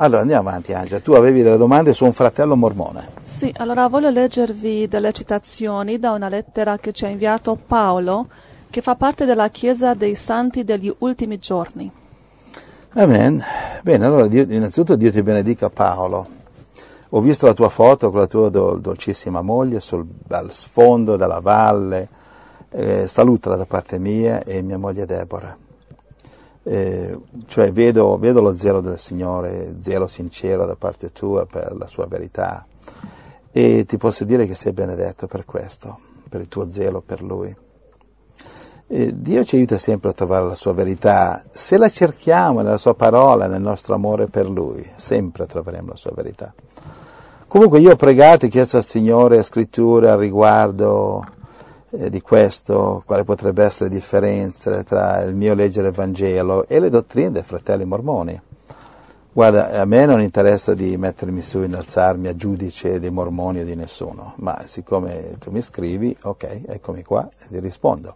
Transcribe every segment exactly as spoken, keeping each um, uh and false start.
Allora andiamo avanti, Angela. Tu avevi delle domande su un fratello mormone. Sì, allora voglio leggervi delle citazioni da una lettera che ci ha inviato Paolo, che fa parte della Chiesa dei Santi degli Ultimi Giorni. Amen. Bene, allora Dio, innanzitutto Dio ti benedica, Paolo. Ho visto la tua foto con la tua do, dolcissima moglie sul al sfondo della valle. Eh, salutala da parte mia e mia moglie Deborah. Eh, cioè vedo, vedo lo zelo del Signore, zelo sincero da parte tua per la sua verità, e ti posso dire che sei benedetto per questo, per il tuo zelo per Lui. E Dio ci aiuta sempre a trovare la sua verità, se la cerchiamo nella sua parola, nel nostro amore per Lui, sempre troveremo la sua verità. Comunque io ho pregato e chiesto al Signore scritture al riguardo Eh, di questo, quale potrebbe essere la differenza tra il mio leggere il Vangelo e le dottrine dei fratelli mormoni. Guarda, a me non interessa di mettermi su, innalzarmi a giudice dei mormoni o di nessuno, ma siccome tu mi scrivi, ok, eccomi qua e ti rispondo.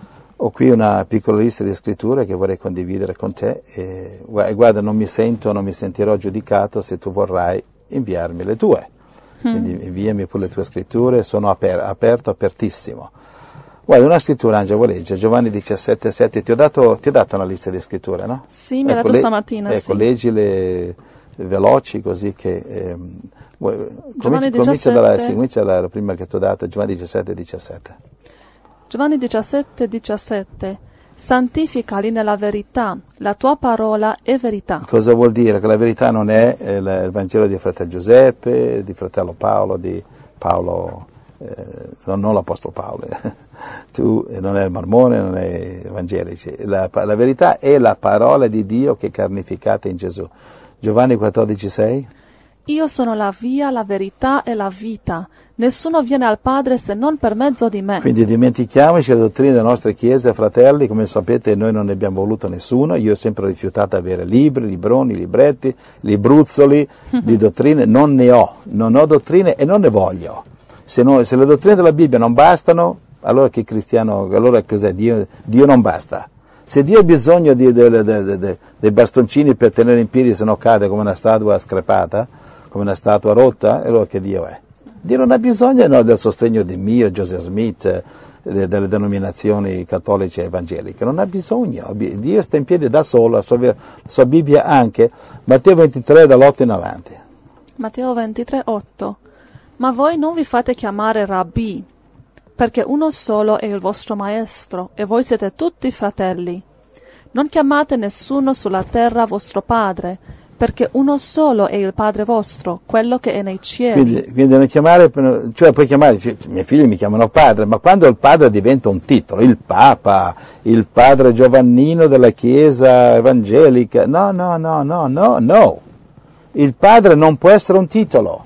Ho qui una piccola lista di scritture che vorrei condividere con te e guarda, non mi sento, non mi sentirò giudicato se tu vorrai inviarmi le tue. Quindi inviami pure le tue scritture, sono aper- aperto, apertissimo. Guarda, una scrittura, Angela, vuoi leggere? Giovanni diciassette sette, ti ho dato, ti ho dato una lista di scritture, no? Sì, mi ha ecco, dato le- stamattina, Ecco, sì. leggile veloci così che... Ehm, vuoi- Giovanni comincia, comincia diciassette. dalla, sì, comincia dalla prima che ti ho dato, Giovanni diciassette diciassette. Giovanni diciassette diciassette. Santificali nella verità, la tua parola è verità. Cosa vuol dire? Che la verità non è eh, il, il Vangelo di fratello Giuseppe, di fratello Paolo, di Paolo, eh, non, non l'Apostolo Paolo, eh. Tu eh, non è il Mormone, non è evangelici. La, la verità è la parola di Dio che è carnificata in Gesù. Giovanni quattordici sei. Io sono la via, la verità e la vita. Nessuno viene al Padre se non per mezzo di me. Quindi dimentichiamoci le dottrine delle nostre chiese, fratelli, come sapete noi non ne abbiamo voluto nessuno, io ho sempre rifiutato di avere libri, libroni, libretti, libruzzoli di dottrine, non ne ho, non ho dottrine e non ne voglio. Se, no, se le dottrine della Bibbia non bastano, allora che cristiano, allora cos'è? Dio, Dio non basta. Se Dio ha bisogno di, de, de, de, de, dei bastoncini per tenere in piedi se no cade come una statua screpata, come una statua rotta, allora che Dio è? Dio non ha bisogno no, del sostegno di mio, Joseph Smith, de, delle denominazioni cattoliche e evangeliche, non ha bisogno, Dio sta in piedi da solo, la sua, la sua Bibbia anche, Matteo ventitré dall'otto in avanti. Matteo ventitré otto. Ma voi non vi fate chiamare Rabbi, perché uno solo è il vostro maestro, e voi siete tutti fratelli. Non chiamate nessuno sulla terra vostro padre, perché uno solo è il Padre vostro, quello che è nei cieli. Quindi, quindi non chiamare, cioè puoi chiamare, cioè, i miei figli mi chiamano padre, ma quando il padre diventa un titolo, il Papa, il padre Giovannino della Chiesa evangelica, no, no, no, no, no, no. Il padre non può essere un titolo.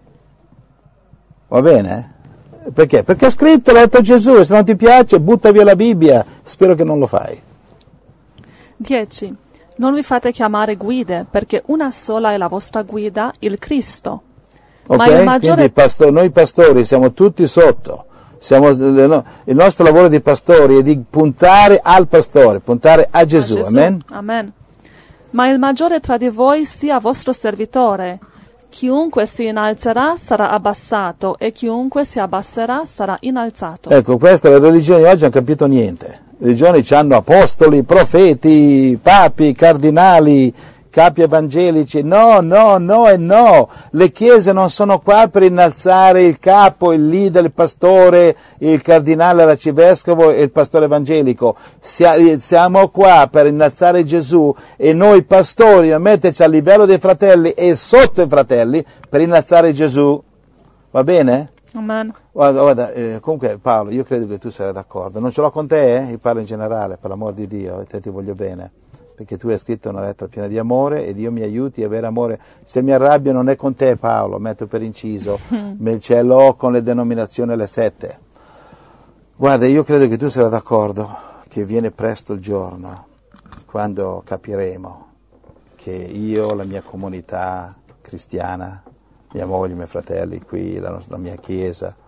Va bene? Perché? Perché è scritto, l'ha detto Gesù, se non ti piace butta via la Bibbia, spero che non lo fai. dieci. Non vi fate chiamare guide, perché una sola è la vostra guida, il Cristo. Ok? Ma il maggiore... Quindi pasto- noi pastori siamo tutti sotto. Siamo, il nostro lavoro di pastori è di puntare al pastore, puntare a Gesù. a Gesù. Amen? Amen. Ma il maggiore tra di voi sia vostro servitore. Chiunque si innalzerà sarà abbassato, e chiunque si abbasserà sarà innalzato. Ecco, questa le religioni oggi hanno capito niente. Le religioni hanno apostoli, profeti, papi, cardinali, capi evangelici. No, no, no e no. Le chiese non sono qua per innalzare il capo, il leader, il pastore, il cardinale, l'arcivescovo e il pastore evangelico. Siamo qua per innalzare Gesù e noi pastori a metterci a livello dei fratelli e sotto i fratelli per innalzare Gesù. Va bene? Amen. Guarda, guarda eh, comunque Paolo, io credo che tu sarai d'accordo. Non ce l'ho con te, eh? Io parlo in generale, per l'amor di Dio, e te ti voglio bene. Perché tu hai scritto una lettera piena di amore e Dio mi aiuti a avere amore. Se mi arrabbio non è con te, Paolo, metto per inciso, me ce l'ho con le denominazioni alle sette. Guarda, io credo che tu sarai d'accordo che viene presto il giorno quando capiremo che io, la mia comunità cristiana, mia moglie, i miei fratelli qui, la, la mia chiesa,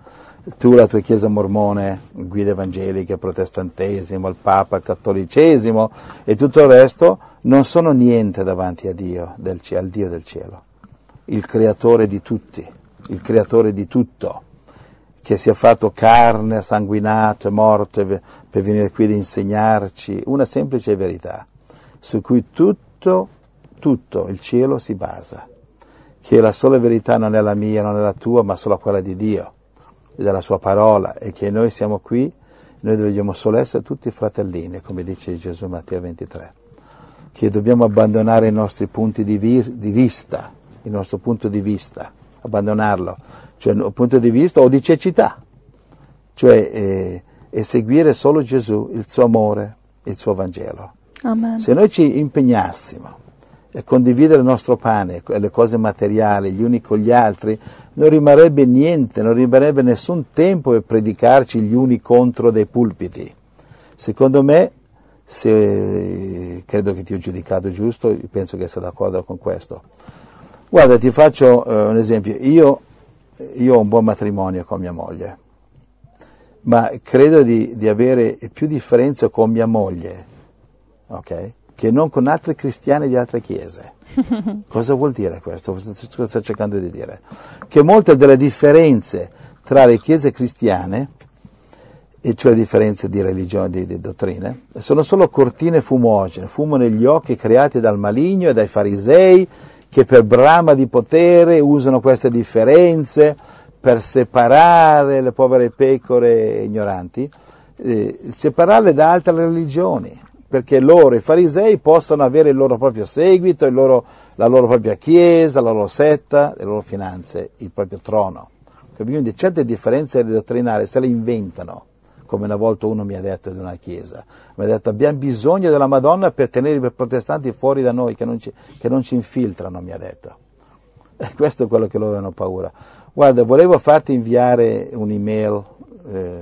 tu, la tua chiesa mormone, guida evangeliche, protestantesimo, il Papa, il cattolicesimo e tutto il resto non sono niente davanti a Dio, del, al Dio del cielo, il creatore di tutti, il creatore di tutto, che si è fatto carne, sanguinato, è morto per venire qui ad insegnarci una semplice verità, su cui tutto, tutto il cielo si basa, che la sola verità non è la mia, non è la tua, ma solo quella di Dio, della sua parola, e che noi siamo qui, noi dobbiamo solo essere tutti fratellini, come dice Gesù in Matteo ventitré, che dobbiamo abbandonare i nostri punti di, vi- di vista, il nostro punto di vista, abbandonarlo, cioè un punto di vista o di cecità, cioè eh, e seguire solo Gesù, il suo amore, il suo Vangelo. Amen. Se noi ci impegnassimo a condividere il nostro pane, le cose materiali, gli uni con gli altri, non rimarrebbe niente, non rimarrebbe nessun tempo per predicarci gli uni contro dei pulpiti. Secondo me, se credo che ti ho giudicato giusto, penso che sia d'accordo con questo. Guarda, ti faccio uh, un esempio. Io, io ho un buon matrimonio con mia moglie, ma credo di, di avere più differenza con mia moglie, ok? Che non con altri cristiani di altre chiese. Cosa vuol dire questo? Cosa sto cercando di dire? Che molte delle differenze tra le chiese cristiane, e cioè differenze di religione, di, di dottrine, sono solo cortine fumogene, fumo negli occhi creati dal maligno e dai farisei, che per brama di potere usano queste differenze per separare le povere pecore ignoranti, eh, separarle da altre religioni, perché loro, i farisei, possono avere il loro proprio seguito, il loro, la loro propria chiesa, la loro setta, le loro finanze, il proprio trono. Quindi certe differenze dottrinali se le inventano, come una volta uno mi ha detto di una chiesa. Mi ha detto: abbiamo bisogno della Madonna per tenere i protestanti fuori da noi, che non ci, che non ci infiltrano, mi ha detto. E questo è quello che loro avevano paura. Guarda, volevo farti inviare un'email eh,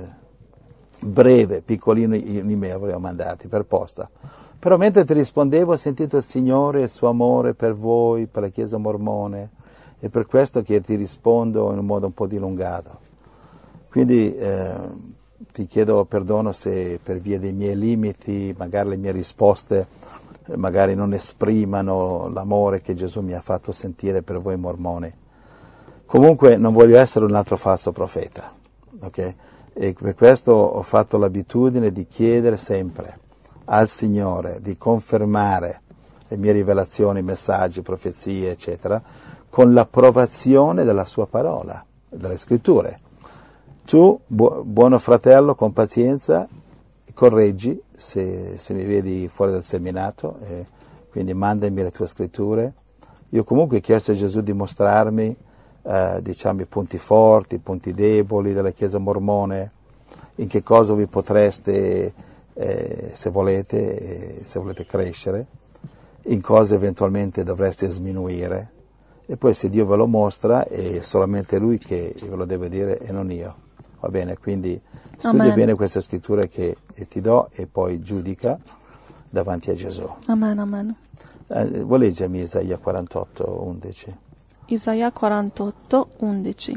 breve, piccolino, un'email volevo mandarti per posta. Però mentre ti rispondevo ho sentito il Signore e il suo amore per voi, per la Chiesa mormone, e per questo che ti rispondo in un modo un po' dilungato. Quindi eh, ti chiedo perdono se per via dei miei limiti, magari le mie risposte magari non esprimano l'amore che Gesù mi ha fatto sentire per voi mormoni. Comunque non voglio essere un altro falso profeta, ok? E per questo ho fatto l'abitudine di chiedere sempre al Signore di confermare le mie rivelazioni, messaggi, profezie, eccetera, con l'approvazione della sua parola, delle scritture. Tu, bu- buono fratello, con pazienza, correggi se, se mi vedi fuori dal seminato, e quindi mandami le tue scritture. Io comunque ho chiesto a Gesù di mostrarmi eh, diciamo, i punti forti, i punti deboli della Chiesa mormone, in che cosa vi potreste, eh, se volete, eh, se volete crescere, in cosa eventualmente dovreste sminuire, e poi se Dio ve lo mostra è solamente Lui che ve lo deve dire e non io. Va bene, quindi studia Amen. bene queste scritture che ti do e poi giudica davanti a Gesù. Amen, amen. Eh, vuoi leggermi Isaia quarantotto, undici? Isaia quarantotto, undici.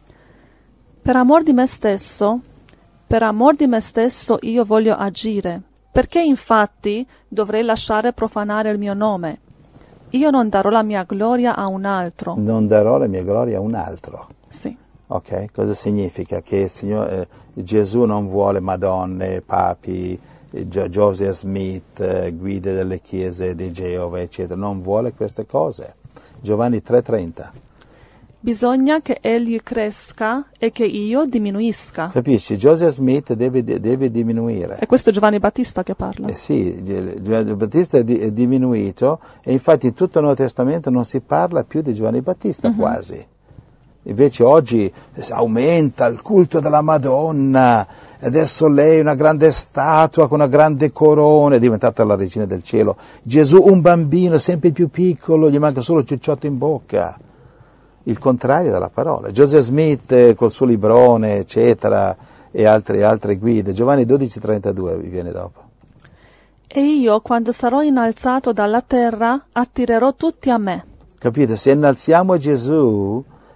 Per amor di me stesso, per amor di me stesso io voglio agire, perché infatti dovrei lasciare profanare il mio nome. Io non darò la mia gloria a un altro. Non darò la mia gloria a un altro. Sì. Ok, cosa significa? Che il Signore, eh, Gesù non vuole madonne, papi, eh, Joseph Smith, eh, guide delle chiese di Geova, eccetera. Non vuole queste cose. Giovanni tre trenta. Bisogna che egli cresca e che io diminuisca. Capisci? Joseph Smith deve, deve diminuire. E questo è Giovanni Battista che parla. Eh sì, Giovanni Battista è, di, è diminuito, e infatti in tutto il Nuovo Testamento non si parla più di Giovanni Battista, uh-huh. quasi. Invece oggi aumenta il culto della Madonna, adesso lei è una grande statua con una grande corona, è diventata la regina del cielo. Gesù un bambino sempre più piccolo, gli manca solo il ciucciotto in bocca. Il contrario della parola. Joseph Smith eh, col suo librone, eccetera, e altre, altre guide. Giovanni dodici trentadue vi viene dopo. E io, quando sarò innalzato dalla terra, attirerò tutti a me. Capite? Se innalziamo Gesù,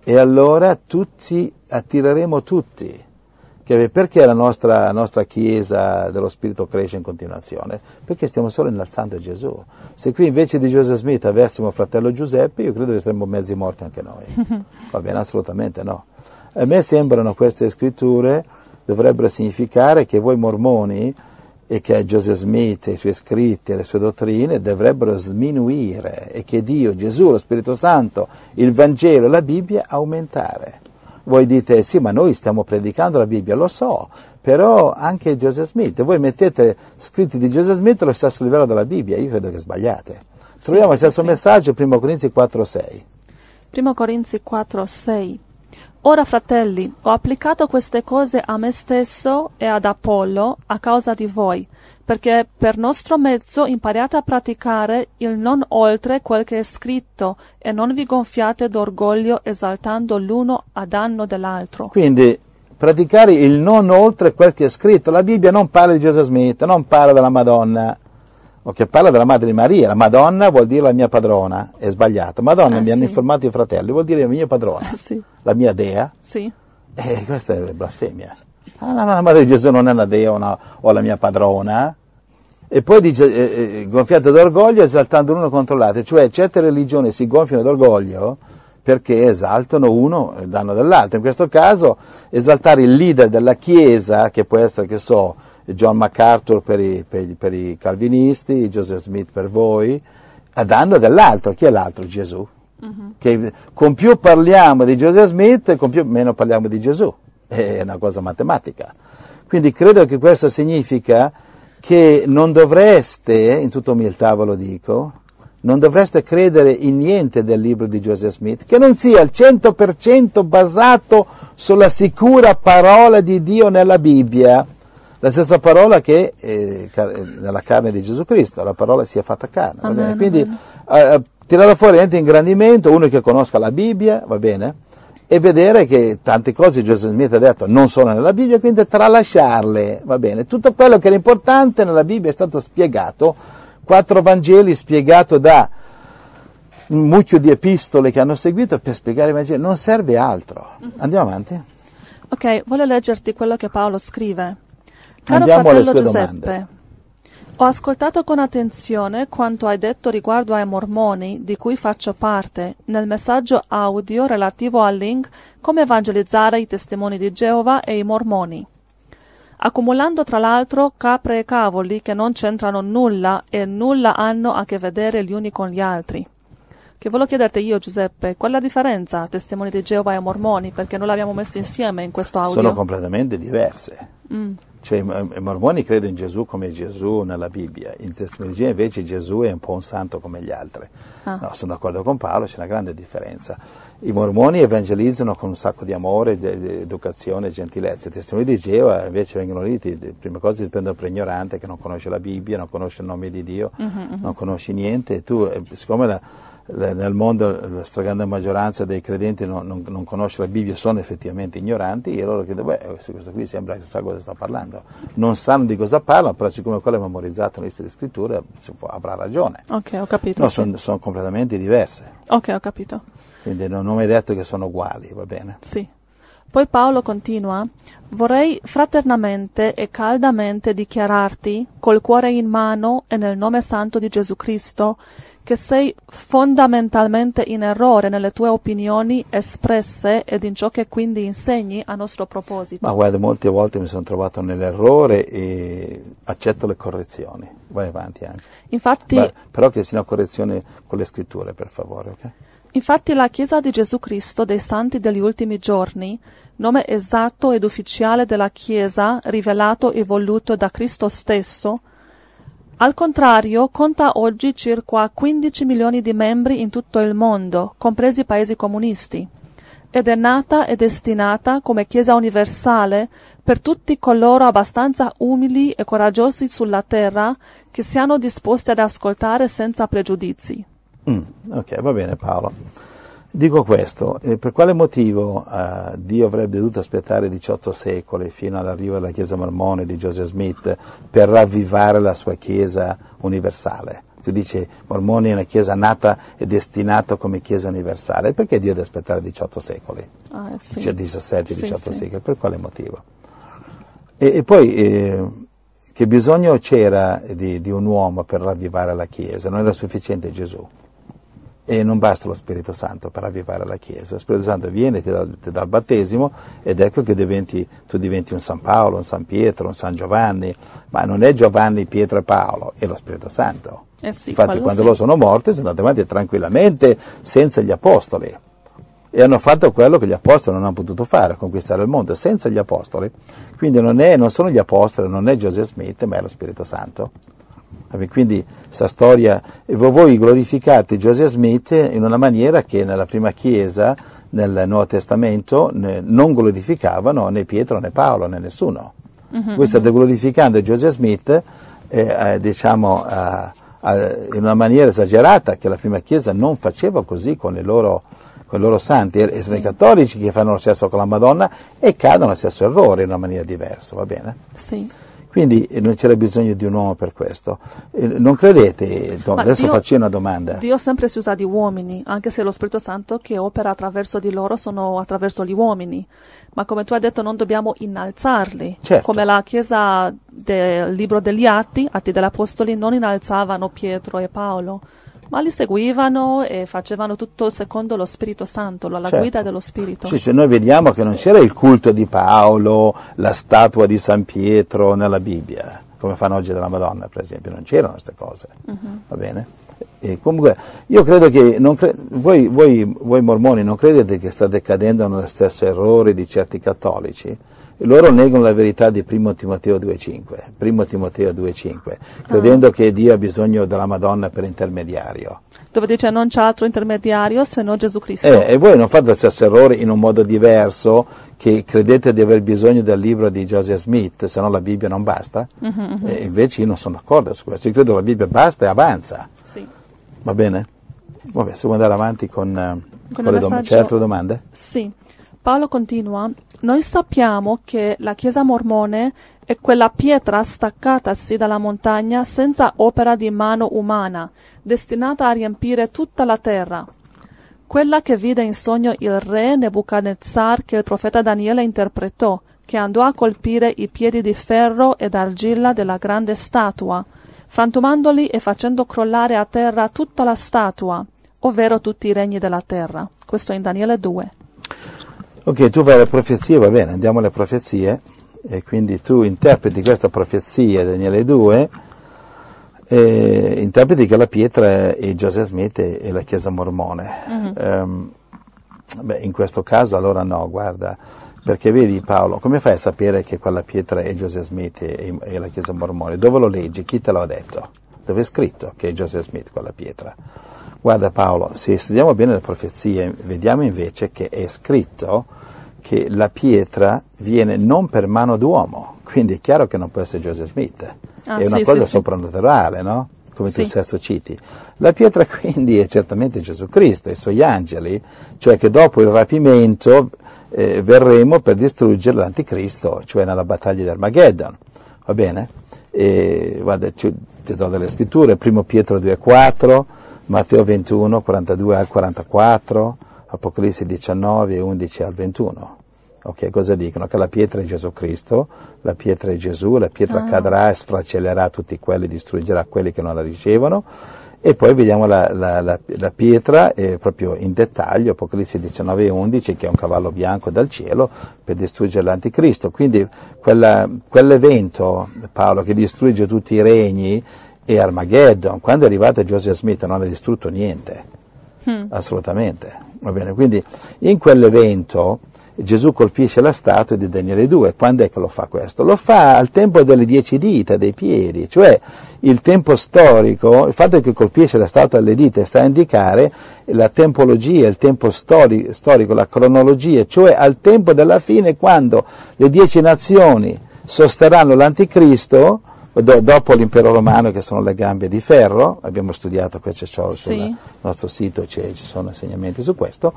e allora tutti attireremo tutti. Che perché la nostra, nostra Chiesa dello Spirito cresce in continuazione? Perché stiamo solo innalzando Gesù. Se qui invece di Joseph Smith avessimo fratello Giuseppe, io credo che saremmo mezzi morti anche noi. Va bene, assolutamente no. A me sembrano queste scritture dovrebbero significare che voi mormoni e che Joseph Smith, i suoi scritti e le sue dottrine dovrebbero sminuire e che Dio, Gesù, lo Spirito Santo, il Vangelo e la Bibbia aumentare. Voi dite, sì, ma noi stiamo predicando la Bibbia, lo so, però anche Joseph Smith, voi mettete scritti di Joseph Smith lo stesso livello della Bibbia, io credo che sbagliate. Troviamo sì, il stesso sì, messaggio, primo Corinzi quattro sei. primo Corinzi quattro sei. Ora, fratelli, ho applicato queste cose a me stesso e ad Apollo a causa di voi, perché per nostro mezzo impariate a praticare il non oltre quel che è scritto e non vi gonfiate d'orgoglio esaltando l'uno a danno dell'altro. Quindi praticare il non oltre quel che è scritto. La Bibbia non parla di Joseph Smith, non parla della Madonna, o che parla della Madre di Maria. La Madonna vuol dire la mia padrona, è sbagliato. Madonna, ah, mi sì. hanno informato i fratelli, vuol dire la mia padrona, ah, sì. la mia dea. Sì. E questa è blasfemia. Ah, la Madre di Gesù non è una dea una, o la mia padrona. E poi dice, eh, eh, gonfiate d'orgoglio esaltando l'uno contro l'altro. Cioè certe religioni si gonfiano d'orgoglio perché esaltano uno e danno dell'altro. In questo caso esaltare il leader della Chiesa, che può essere, che so, John MacArthur per i, per, i, per i calvinisti, Joseph Smith per voi, a danno dell'altro. Chi è l'altro? Gesù. Uh-huh. Che con più parliamo di Joseph Smith, con più meno parliamo di Gesù. È una cosa matematica. Quindi credo che questo significa che non dovreste, in tutta umiltà ve lo dico, non dovreste credere in niente del libro di Joseph Smith, che non sia al cento per cento basato sulla sicura parola di Dio nella Bibbia, la stessa parola che eh, nella carne di Gesù Cristo, la parola sia fatta carne. Va bene? Quindi eh, tirare fuori niente ingrandimento, uno che conosca la Bibbia, va bene? E vedere che tante cose Joseph Smith ha detto non sono nella Bibbia, quindi tralasciarle, va bene? Tutto quello che era importante nella Bibbia è stato spiegato, quattro Vangeli spiegato da un mucchio di epistole che hanno seguito per spiegare i Vangeli, non serve altro. Andiamo avanti? Ok, voglio leggerti quello che Paolo scrive. Caro Andiamo fratello alle sue Giuseppe, domande. ho ascoltato con attenzione quanto hai detto riguardo ai mormoni, di cui faccio parte, nel messaggio audio relativo al link Come evangelizzare i testimoni di Geova e i mormoni, accumulando tra l'altro capre e cavoli che non c'entrano nulla e nulla hanno a che vedere gli uni con gli altri. Che volevo chiederti io, Giuseppe, qual è la differenza testimoni di Geova e mormoni, perché non l'abbiamo messo insieme in questo audio? Sono completamente diverse. Mm. Cioè, i mormoni credono in Gesù come Gesù nella Bibbia, in testimologia invece Gesù è un po' un santo come gli altri. Ah. No, sono d'accordo con Paolo, c'è una grande differenza. I mormoni evangelizzano con un sacco di amore, di, di educazione e gentilezza. I testimoni di Geova invece vengono lì, le prime cose dipendono per ignorante che non conosce la Bibbia, non conosce il nome di Dio, uh-huh, non conosci niente. E tu, siccome la, la, nel mondo la stragrande maggioranza dei credenti non, non, non conosce la Bibbia, sono effettivamente ignoranti, e loro chiedono, beh, questo qui sembra che sa cosa sta parlando. Non sanno di cosa parlano, però siccome quello è memorizzato nella lista di scrittura, avrà ragione. Ok, ho capito. No, sì. sono, sono completamente diverse. Ok, ho capito. Quindi non ho mai detto che sono uguali, va bene? Sì. Poi Paolo continua, vorrei fraternamente e caldamente dichiararti, col cuore in mano e nel nome santo di Gesù Cristo, che sei fondamentalmente in errore nelle tue opinioni espresse ed in ciò che quindi insegni a nostro proposito. Ma guarda, molte volte mi sono trovato nell'errore e accetto le correzioni. Vai avanti anche. Infatti, Beh, però che siano correzioni con le scritture, per favore, ok? Infatti la Chiesa di Gesù Cristo dei Santi degli Ultimi Giorni, nome esatto ed ufficiale della Chiesa, rivelato e voluto da Cristo stesso, al contrario conta oggi circa quindici milioni di membri in tutto il mondo, compresi i paesi comunisti, ed è nata e destinata come Chiesa universale per tutti coloro abbastanza umili e coraggiosi sulla terra che siano disposti ad ascoltare senza pregiudizi. Mm, ok, va bene Paolo. Dico questo, eh, per quale motivo eh, Dio avrebbe dovuto aspettare diciotto secoli fino all'arrivo della Chiesa mormone di Joseph Smith per ravvivare la sua Chiesa universale? Tu dici, Mormoni è una chiesa nata e destinata come chiesa universale, perché Dio deve aspettare diciotto secoli? Ah, sì. Cioè diciassette, Sì, diciotto sì. secoli, per quale motivo? E, e poi, eh, che bisogno c'era di, di un uomo per ravvivare la chiesa? Non era sufficiente Gesù. E non basta lo Spirito Santo per ravvivare la Chiesa. Lo Spirito Santo viene, ti dà, ti dà il battesimo ed ecco che diventi, tu diventi un San Paolo, un San Pietro, un San Giovanni, ma non è Giovanni, Pietro e Paolo, è lo Spirito Santo. Eh sì, Infatti quando sì. loro sono morti sono andati avanti tranquillamente senza gli apostoli e hanno fatto quello che gli apostoli non hanno potuto fare, conquistare il mondo, senza gli apostoli. Quindi non, è, non sono gli apostoli, non è Joseph Smith, ma è lo Spirito Santo. Quindi questa storia, voi glorificate Joseph Smith in una maniera che nella prima chiesa, nel Nuovo Testamento, non glorificavano né Pietro né Paolo né nessuno. Mm-hmm. Voi state glorificando Joseph Smith eh, eh, diciamo eh, eh, in una maniera esagerata, che la prima chiesa non faceva così con i loro, con i loro santi. E sono sì. i cattolici che fanno lo stesso con la Madonna e cadono allo stesso errore in una maniera diversa, va bene? Sì. Quindi non c'era bisogno di un uomo per questo. Non credete? No, adesso Dio, faccio una domanda. Dio sempre si usa di uomini, anche se lo Spirito Santo che opera attraverso di loro sono attraverso gli uomini. Ma come tu hai detto non dobbiamo innalzarli. Certo. Come la Chiesa del libro degli Atti, Atti degli Apostoli, non innalzavano Pietro e Paolo, ma li seguivano e facevano tutto secondo lo Spirito Santo, la certo. guida dello Spirito. Sì, cioè noi vediamo che non c'era il culto di Paolo, la statua di San Pietro nella Bibbia, come fanno oggi della Madonna, per esempio, non c'erano queste cose, uh-huh. va bene? E comunque io credo che non cre- voi, voi, voi mormoni non credete che state cadendo nello stesso errore di certi cattolici? Loro negano la verità di primo Timoteo due cinque, primo Timoteo due cinque, credendo ah. che Dio ha bisogno della Madonna per intermediario. Dove dice non c'è altro intermediario se non Gesù Cristo. Eh, e voi non fate lo stesso errore in un modo diverso, che credete di aver bisogno del libro di Joseph Smith, se no la Bibbia non basta? Uh-huh, uh-huh. E invece io non sono d'accordo su questo, io credo che la Bibbia basta e avanza. Sì. Va bene? Vabbè, se vuoi andare avanti con, con, con le domande. C'è altre domande? Sì. Paolo continua, noi sappiamo che la Chiesa mormone è quella pietra staccatasi dalla montagna senza opera di mano umana, destinata a riempire tutta la terra. Quella che vide in sogno il re Nebuchadnezzar che il profeta Daniele interpretò, che andò a colpire i piedi di ferro ed argilla della grande statua, frantumandoli e facendo crollare a terra tutta la statua, ovvero tutti i regni della terra. Questo è in Daniele due. Ok, tu vai alle profezie, va bene, andiamo alle profezie, e quindi tu interpreti questa profezia, Daniele due, e interpreti che la pietra è Joseph Smith e la Chiesa mormone. Uh-huh. Um, beh, in questo caso allora no, guarda, perché vedi Paolo, come fai a sapere che quella pietra è Joseph Smith e, e la Chiesa mormone? Dove lo leggi? Chi te l'ha detto? Dove è scritto che è Joseph Smith quella pietra? Guarda Paolo, se studiamo bene le profezie, vediamo invece che è scritto che la pietra viene non per mano d'uomo, quindi è chiaro che non può essere Joseph Smith, ah, è una sì, cosa sì, soprannaturale, no? Come sì. tu stesso citi. La pietra quindi è certamente Gesù Cristo e i suoi angeli, cioè che dopo il rapimento eh, verremo per distruggere l'anticristo, cioè nella battaglia di Armageddon, va bene? E, guarda, ti, ti do delle scritture, primo Pietro due quattro, Matteo ventuno, quarantadue al quarantaquattro, Apocalisse diciannove, undici al ventuno. Ok, cosa dicono? Che la pietra è Gesù Cristo, la pietra è Gesù, la pietra ah. cadrà e sfracellerà tutti quelli, distruggerà quelli che non la ricevono. E poi vediamo la, la, la, la pietra eh, proprio in dettaglio, Apocalisse diciannove e undici, che è un cavallo bianco dal cielo per distruggere l'anticristo. Quindi quella, quell'evento, Paolo, che distrugge tutti i regni, e Armageddon, quando è arrivato Joseph Smith non ha distrutto niente, hmm. assolutamente, va bene, quindi in quell'evento Gesù colpisce la statua di Daniele due, quando è che lo fa questo? Lo fa al tempo delle dieci dita, dei piedi, cioè il tempo storico, il fatto che colpisce la statua delle dita sta a indicare la tempologia, il tempo stori, storico, la cronologia, cioè al tempo della fine quando le dieci nazioni sosterranno l'anticristo, Do, dopo l'impero romano che sono le gambe di ferro, abbiamo studiato questo sul sì. nostro sito, ci sono insegnamenti su questo,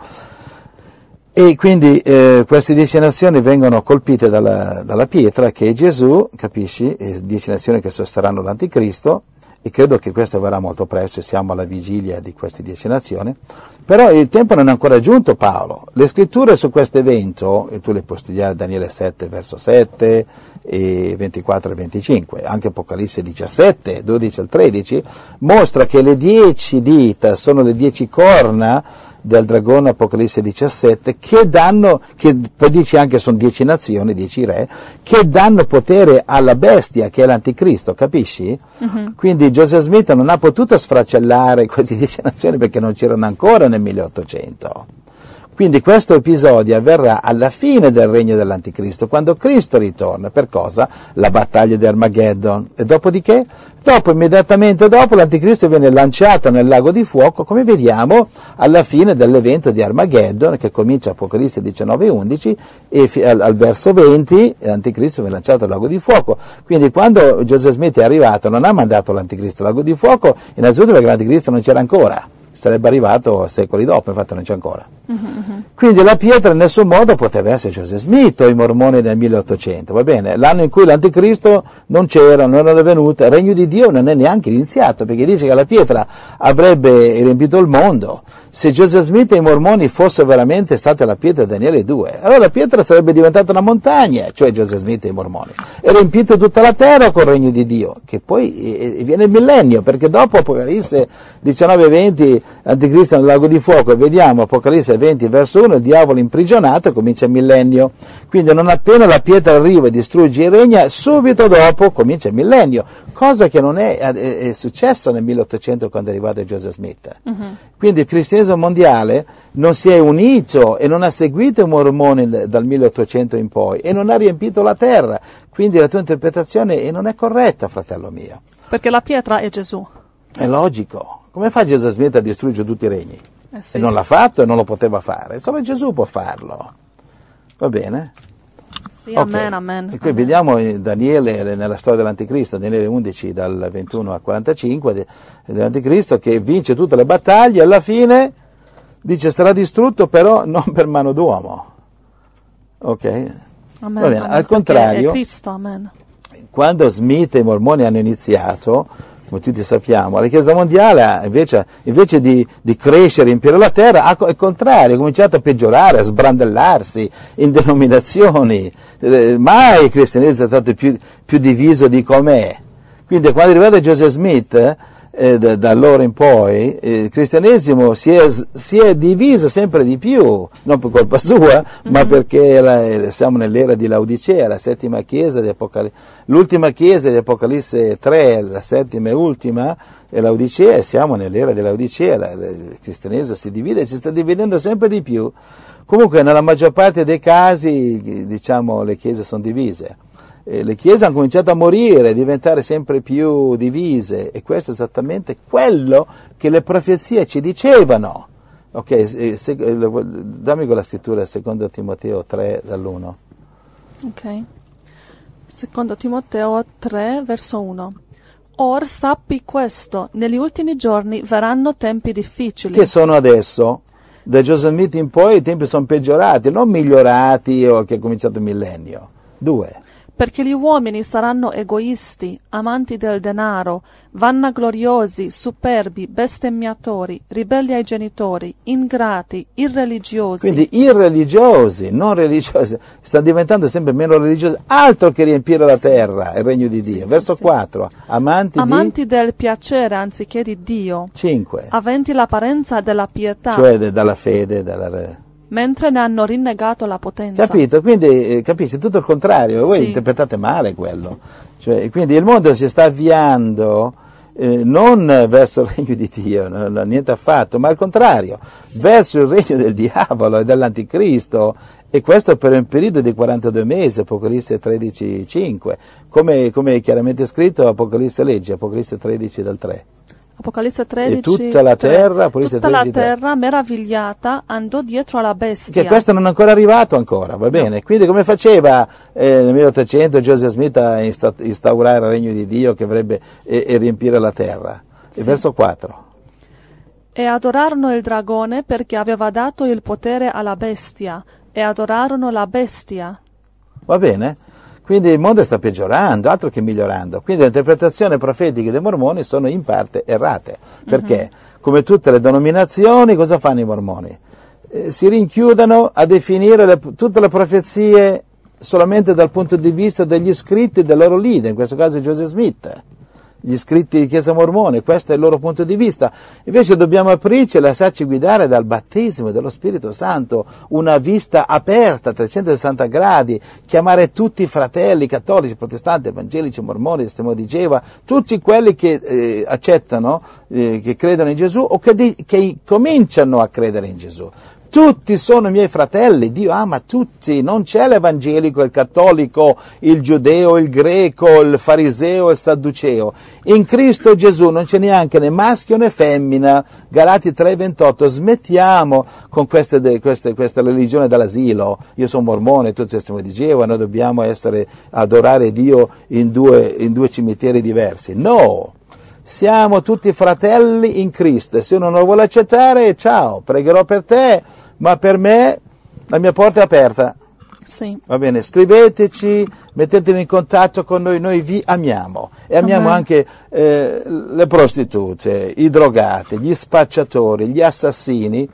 e quindi eh, queste dieci nazioni vengono colpite dalla, dalla pietra che è Gesù, capisci, e dieci nazioni che sosterranno l'anticristo, e credo che questo avverrà molto presto, siamo alla vigilia di queste dieci nazioni, però il tempo non è ancora giunto, Paolo. Le scritture su questo evento, e tu le puoi studiare Daniele sette verso sette e ventiquattro e venticinque, anche Apocalisse diciassette, dodici al tredici, mostra che le dieci dita sono le dieci corna del dragone, Apocalisse diciassette, che danno, che poi dice anche sono dieci nazioni, dieci re, che danno potere alla bestia che è l'anticristo, capisci? Uh-huh. Quindi Joseph Smith non ha potuto sfracellare queste dieci nazioni perché non c'erano ancora nel milleottocento. Quindi questo episodio avverrà alla fine del regno dell'anticristo, quando Cristo ritorna. Per cosa? La battaglia di Armageddon. E dopodiché? Dopo, immediatamente dopo, l'anticristo viene lanciato nel lago di fuoco, come vediamo alla fine dell'evento di Armageddon, che comincia Apocalisse diciannove undici, e al, al verso venti l'anticristo viene lanciato al lago di fuoco. Quindi quando Joseph Smith è arrivato non ha mandato l'anticristo al lago di fuoco, innanzitutto perché l'anticristo non c'era ancora. Sarebbe arrivato secoli dopo, infatti non c'è ancora. Uh-huh. Quindi la pietra in nessun modo poteva essere Joseph Smith o i mormoni nel milleottocento, va bene? L'anno in cui l'anticristo non c'era, non era venuto, il regno di Dio non è neanche iniziato, perché dice che la pietra avrebbe riempito il mondo. Se Joseph Smith e i mormoni fossero veramente state la pietra di Daniele due, allora la pietra sarebbe diventata una montagna, cioè Joseph Smith e i mormoni, e riempito tutta la terra col regno di Dio, che poi eh, viene il millennio, perché dopo Apocalisse diciannove venti, Anticristo nel lago di fuoco, e vediamo Apocalisse venti verso uno, il diavolo imprigionato, comincia il millennio. Quindi non appena la pietra arriva e distrugge il regno, subito dopo comincia il millennio, cosa che non è, è, è successo nel milleottocento quando è arrivato Joseph Smith. Uh-huh. Quindi il cristianesimo mondiale non si è unito e non ha seguito i mormoni dal milleottocento in poi e non ha riempito la terra. Quindi la tua interpretazione non è corretta, fratello mio. Perché la pietra è Gesù. È logico. Come fa Joseph Smith a distruggere tutti i regni? Eh sì, e non sì, l'ha sì. fatto e non lo poteva fare. Solo Gesù può farlo. Va bene? Sì, okay. amen, amen. E qui amen. vediamo in Daniele, nella storia dell'Anticristo, Daniele undici dal ventuno al quarantacinque, dell'Anticristo che vince tutte le battaglie, alla fine dice sarà distrutto però non per mano d'uomo. Ok? Amen, Va bene, amen, al contrario, è Cristo, amen. Quando Smith e i mormoni hanno iniziato, come tutti sappiamo, la Chiesa mondiale invece, invece di, di crescere, riempire la terra, ha, al contrario, ha cominciato a peggiorare, a sbrandellarsi in denominazioni. Eh, mai il cristianesimo è stato più, più diviso di com'è. Quindi quando è arrivato Joseph Smith, eh, da, da allora in poi, eh, il cristianesimo si è, si è diviso sempre di più, non per colpa sua, mm-hmm. ma perché la, siamo nell'era di Laodicea, la settima chiesa di Apocalisse, l'ultima chiesa di Apocalisse tre, la settima e ultima, è Laodicea, e siamo nell'era di Laodicea, la, la, il cristianesimo si divide e si sta dividendo sempre di più. Comunque nella maggior parte dei casi, diciamo, le chiese sono divise. Le chiese hanno cominciato a morire, a diventare sempre più divise, e questo è esattamente quello che le profezie ci dicevano. Ok, se, se, dammi quella scrittura, secondo Timoteo tre, dall'uno. Ok, secondo Timoteo tre, verso uno. Or sappi questo, negli ultimi giorni verranno tempi difficili. Che sono adesso? Da Joseph Smith in poi i tempi sono peggiorati, non migliorati o che è cominciato il millennio. Due. Perché gli uomini saranno egoisti, amanti del denaro, vannagloriosi, superbi, bestemmiatori, ribelli ai genitori, ingrati, irreligiosi. Quindi irreligiosi, non religiosi, stanno diventando sempre meno religiosi, altro che riempire la sì. terra, il regno di Dio. Sì, Verso sì, quattro, amanti, amanti di... del piacere anziché di Dio. cinque. Aventi l'apparenza della pietà. Cioè de, dalla fede, dalla... mentre ne hanno rinnegato la potenza. Capito? Quindi eh, capisci, tutto il contrario, voi sì. interpretate male quello. Cioè, quindi il mondo si sta avviando eh, non verso il regno di Dio, no, no, niente affatto, ma al contrario, sì. verso il regno del diavolo e dell'anticristo, e questo per un periodo di quarantadue mesi, Apocalisse tredici cinque, come, come è chiaramente scritto Apocalisse legge, Apocalisse tredici dal tre. Apocalisse tredici, e tutta la tre. terra, Apocalisse tutta tredici, la terra meravigliata andò dietro alla bestia. Che questo non è ancora arrivato ancora, va bene? No. Quindi come faceva eh, nel milleottocento Joseph Smith a insta- instaurare il regno di Dio che avrebbe e, e riempire la terra? Sì. E verso quattro. E adorarono il dragone perché aveva dato il potere alla bestia, e adorarono la bestia. Va bene? Quindi il mondo sta peggiorando, altro che migliorando. Quindi le interpretazioni profetiche dei mormoni sono in parte errate. Perché? Mm-hmm. Come tutte le denominazioni, cosa fanno i mormoni? Eh, si rinchiudono a definire le, tutte le profezie solamente dal punto di vista degli scritti del loro leader, in questo caso Joseph Smith. Gli scritti di Chiesa Mormone, questo è il loro punto di vista. Invece dobbiamo aprirci e lasciarci guidare dal battesimo dello Spirito Santo, una vista aperta a trecentosessanta gradi, chiamare tutti i fratelli cattolici, protestanti, evangelici, mormoni, testimoni di Geova, tutti quelli che eh, accettano, eh, che credono in Gesù o che, di, che cominciano a credere in Gesù. Tutti sono miei fratelli, Dio ama tutti, non c'è l'evangelico, il cattolico, il giudeo, il greco, il fariseo, il sadduceo. In Cristo Gesù non c'è neanche né maschio né femmina. Galati tre ventotto, smettiamo con queste, queste, questa religione dell'asilo. Io sono mormone, tutti siamo di Geova, noi dobbiamo essere, adorare Dio in due, in due cimiteri diversi. No! Siamo tutti fratelli in Cristo e se uno non lo vuole accettare, ciao, pregherò per te, ma per me la mia porta è aperta. Sì. Va bene, scriveteci, mettetevi in contatto con noi, noi vi amiamo. E amiamo Amen. anche eh, le prostitute, i drogati, gli spacciatori, gli assassini.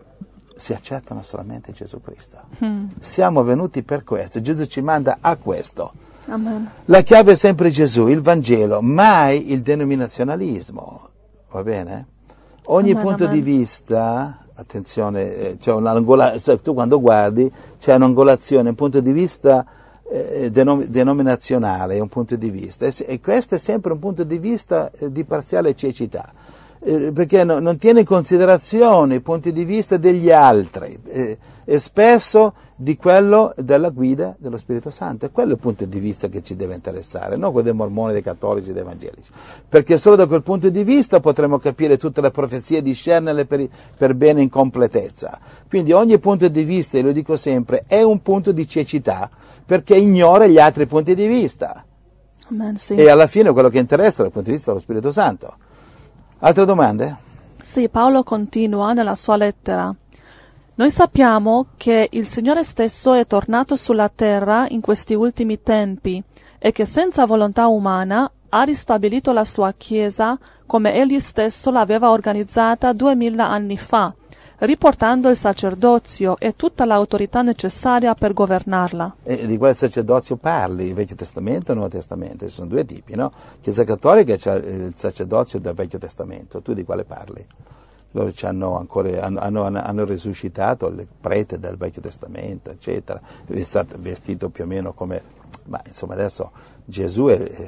Si accettano solamente Gesù Cristo. Mm. Siamo venuti per questo, Gesù ci manda a questo. Amen. La chiave è sempre Gesù, il Vangelo, mai il denominazionalismo, va bene? Ogni Amen, punto amen. di vista, attenzione, c'è un'angolazione, tu quando guardi c'è un'angolazione, un punto di vista eh, denom- denominazionale, un punto di vista, e, e questo è sempre un punto di vista eh, di parziale cecità, eh, perché no, non tiene in considerazione i punti di vista degli altri, eh, e spesso di quello della guida dello Spirito Santo. E quello è il punto di vista che ci deve interessare, non quello dei mormoni, dei cattolici, dei evangelici. Perché solo da quel punto di vista potremo capire tutte le profezie e discernerle per, per bene in completezza. Quindi ogni punto di vista, e lo dico sempre, è un punto di cecità, perché ignora gli altri punti di vista. Amen, sì. E alla fine quello che interessa dal punto di vista dello Spirito Santo. Altre domande? Sì, Paolo continua nella sua lettera. Noi sappiamo che il Signore stesso è tornato sulla terra in questi ultimi tempi e che senza volontà umana ha ristabilito la sua Chiesa come Egli stesso l'aveva organizzata duemila anni fa, riportando il sacerdozio e tutta l'autorità necessaria per governarla. E di quale sacerdozio parli? Il Vecchio Testamento o il Nuovo Testamento? Ci sono due tipi, no? Chiesa Cattolica c'è il sacerdozio del Vecchio Testamento. Tu di quale parli? Loro ci hanno, ancora, hanno, hanno, hanno risuscitato il prete del Vecchio Testamento, eccetera, vestito più o meno come... Ma insomma adesso Gesù è...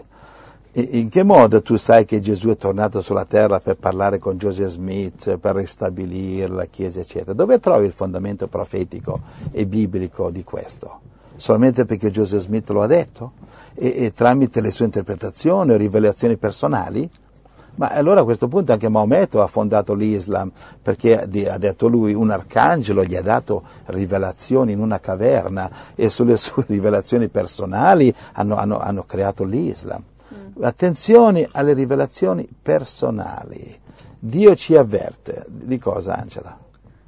In che modo tu sai che Gesù è tornato sulla terra per parlare con Joseph Smith, per ristabilire la Chiesa, eccetera? Dove trovi il fondamento profetico e biblico di questo? Solamente perché Joseph Smith lo ha detto? E, e tramite le sue interpretazioni o rivelazioni personali? Ma allora a questo punto anche Maometto ha fondato l'Islam, perché ha detto lui, un arcangelo gli ha dato rivelazioni in una caverna e sulle sue rivelazioni personali hanno, hanno, hanno creato l'Islam. Mm. Attenzione alle rivelazioni personali. Dio ci avverte. Di cosa, Angela?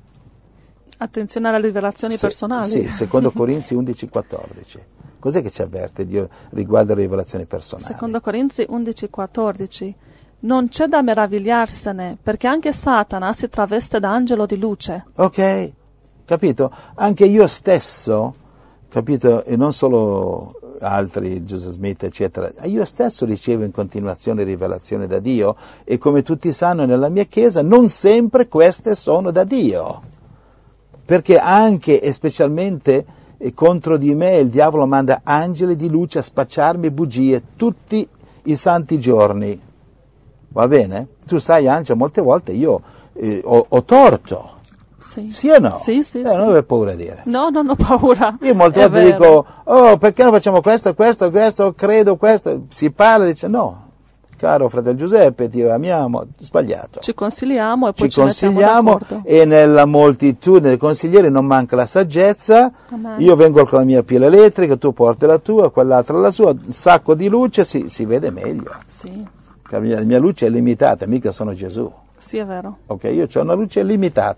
Attenzione alle rivelazioni Se, personali? Sì, secondo Corinzi undici quattordici. Cos'è che ci avverte Dio riguardo alle rivelazioni personali? Secondo Corinzi undici quattordici. Non c'è da meravigliarsene, perché anche Satana si traveste da angelo di luce. Ok, capito? Anche io stesso, capito? E non solo altri, Joseph Smith, eccetera, io stesso ricevo in continuazione rivelazioni da Dio e come tutti sanno nella mia Chiesa non sempre queste sono da Dio. Perché anche e specialmente contro di me il diavolo manda angeli di luce a spacciarmi bugie tutti i santi giorni. Va bene? Tu sai, Angela, molte volte io eh, ho, ho torto. Sì. Sì o no? Sì, sì, eh, sì. Non avevo paura di dire. No, non ho paura. Io molte È volte vero. dico, oh, perché non facciamo questo, questo, questo, credo questo. Si parla e dice, no, caro fratello Giuseppe, ti amiamo, sbagliato. Ci consigliamo e poi ci, ci, consigliamo mettiamo d'accordo. E nella moltitudine dei consiglieri non manca la saggezza. Amen. Io vengo con la mia pila elettrica, tu porti la tua, quell'altra la sua, un sacco di luce, si, si vede meglio. Sì. La mia, la mia luce è limitata, mica sono Gesù. Sì, è vero. Ok, io ho una luce limitata,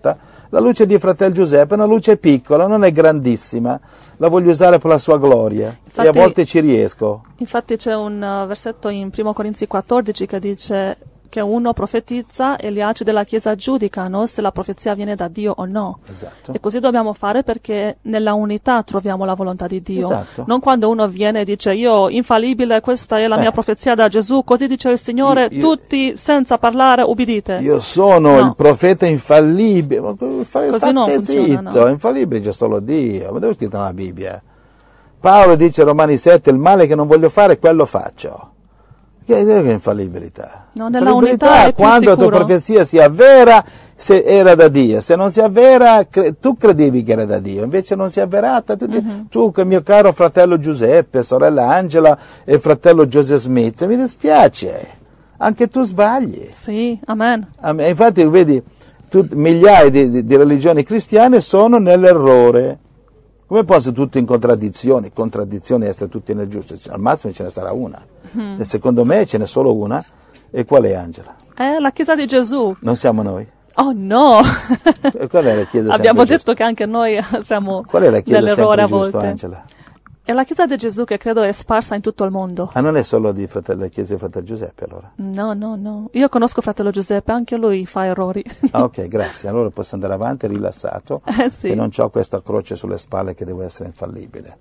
La luce di fratello Giuseppe è una luce piccola, non è grandissima, la voglio usare per la sua gloria. Infatti, e a volte ci riesco. Infatti c'è un uh, versetto in primo Corinzi quattordici che dice che uno profetizza e gli altri della Chiesa giudicano se la profezia viene da Dio o no. Esatto. E così dobbiamo fare, perché nella unità troviamo la volontà di Dio. Esatto. Non quando uno viene e dice io infallibile, questa è la eh. mia profezia da Gesù, così dice il Signore, io, io, tutti senza parlare ubbidite. Io sono no. il profeta infallibile. Ma così non funziona, zitto, no. Infallibile c'è solo Dio. Ma dove è scritto nella Bibbia? Paolo dice in Romani sette, il male che non voglio fare, quello faccio. Che è infallibilità? No, nella unità è più quando sicuro. la tua profezia si avvera, se era da Dio. Se non si avvera, cre- tu credevi che era da Dio, invece non si è avverata. Tu, uh-huh. tu, mio caro fratello Giuseppe, sorella Angela e fratello Joseph Smith, mi dispiace, anche tu sbagli. Sì, amen. amen. Infatti, vedi, tu, migliaia di, di, di religioni cristiane sono nell'errore. Come possono tutti in contraddizione, contraddizione essere tutti nel giusto? Al massimo ce ne sarà una. Mm. E secondo me ce n'è solo una. E qual è, Angela? È la Chiesa di Gesù. Non siamo noi. Oh no! E qual è la Chiesa Abbiamo detto giusto? che anche noi siamo qual è la Chiesa nell'errore a giusto, volte. Angela? È la Chiesa di Gesù, che credo è sparsa in tutto il mondo. Ah, non è solo di fratello, la Chiesa di fratello Giuseppe, allora? No, no, no. Io conosco fratello Giuseppe, anche lui fa errori. Ah, ok, grazie. Allora posso andare avanti rilassato, eh, sì. che non ho questa croce sulle spalle che devo essere infallibile.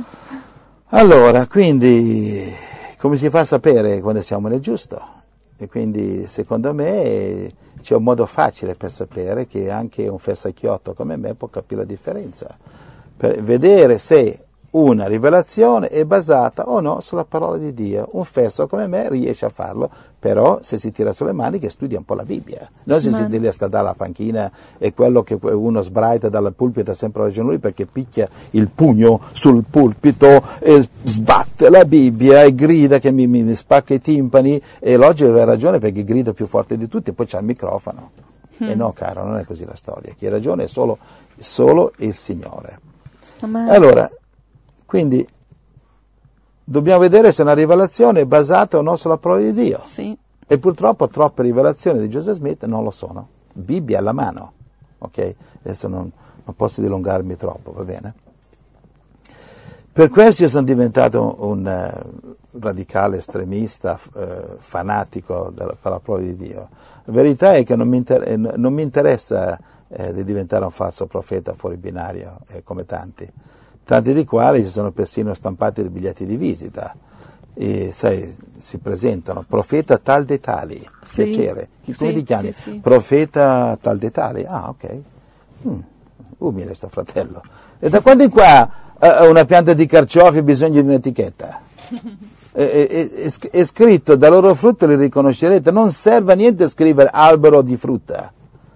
Allora, quindi, come si fa a sapere quando siamo nel giusto? E quindi, secondo me, c'è un modo facile per sapere, che anche un fessacchiotto come me può capire la differenza. Per vedere se una rivelazione è basata o no sulla parola di Dio. Un fesso come me riesce a farlo, però se si tira sulle maniche studia un po' la Bibbia. Non se Man. si riesca a dare la panchina e quello che uno sbraita dal pulpito ha sempre ragione lui, perché picchia il pugno sul pulpito e sbatte la Bibbia e grida che mi, mi, mi spacca i timpani, e logico aveva ragione perché grida più forte di tutti e poi c'ha il microfono. Mm. E no, caro, non è così la storia. Chi ha ragione è solo, solo il Signore. Amen. Allora, quindi dobbiamo vedere se una rivelazione è basata o no sulla parola di Dio. Sì. E purtroppo troppe rivelazioni di Joseph Smith non lo sono. Bibbia alla mano, ok? Adesso non, non posso dilungarmi troppo, va bene? Per questo io sono diventato un uh, radicale estremista, uh, fanatico della, per la parola di Dio. La verità è che non mi, inter- non mi interessa eh, di diventare un falso profeta fuori binario, eh, come tanti. Tanti di quali si sono persino stampati dei biglietti di visita e sai, si presentano profeta tal dei tali, sì, piacere. Chi, come sì, ti chiami? Sì, sì. Profeta tal dei tali. Ah, ok. Mm, umile sto fratello. E da quando in qua uh, una pianta di carciofi ha bisogno di un'etichetta? è, è, è, è scritto, da loro frutto li riconoscerete. Non serve a niente scrivere albero di frutta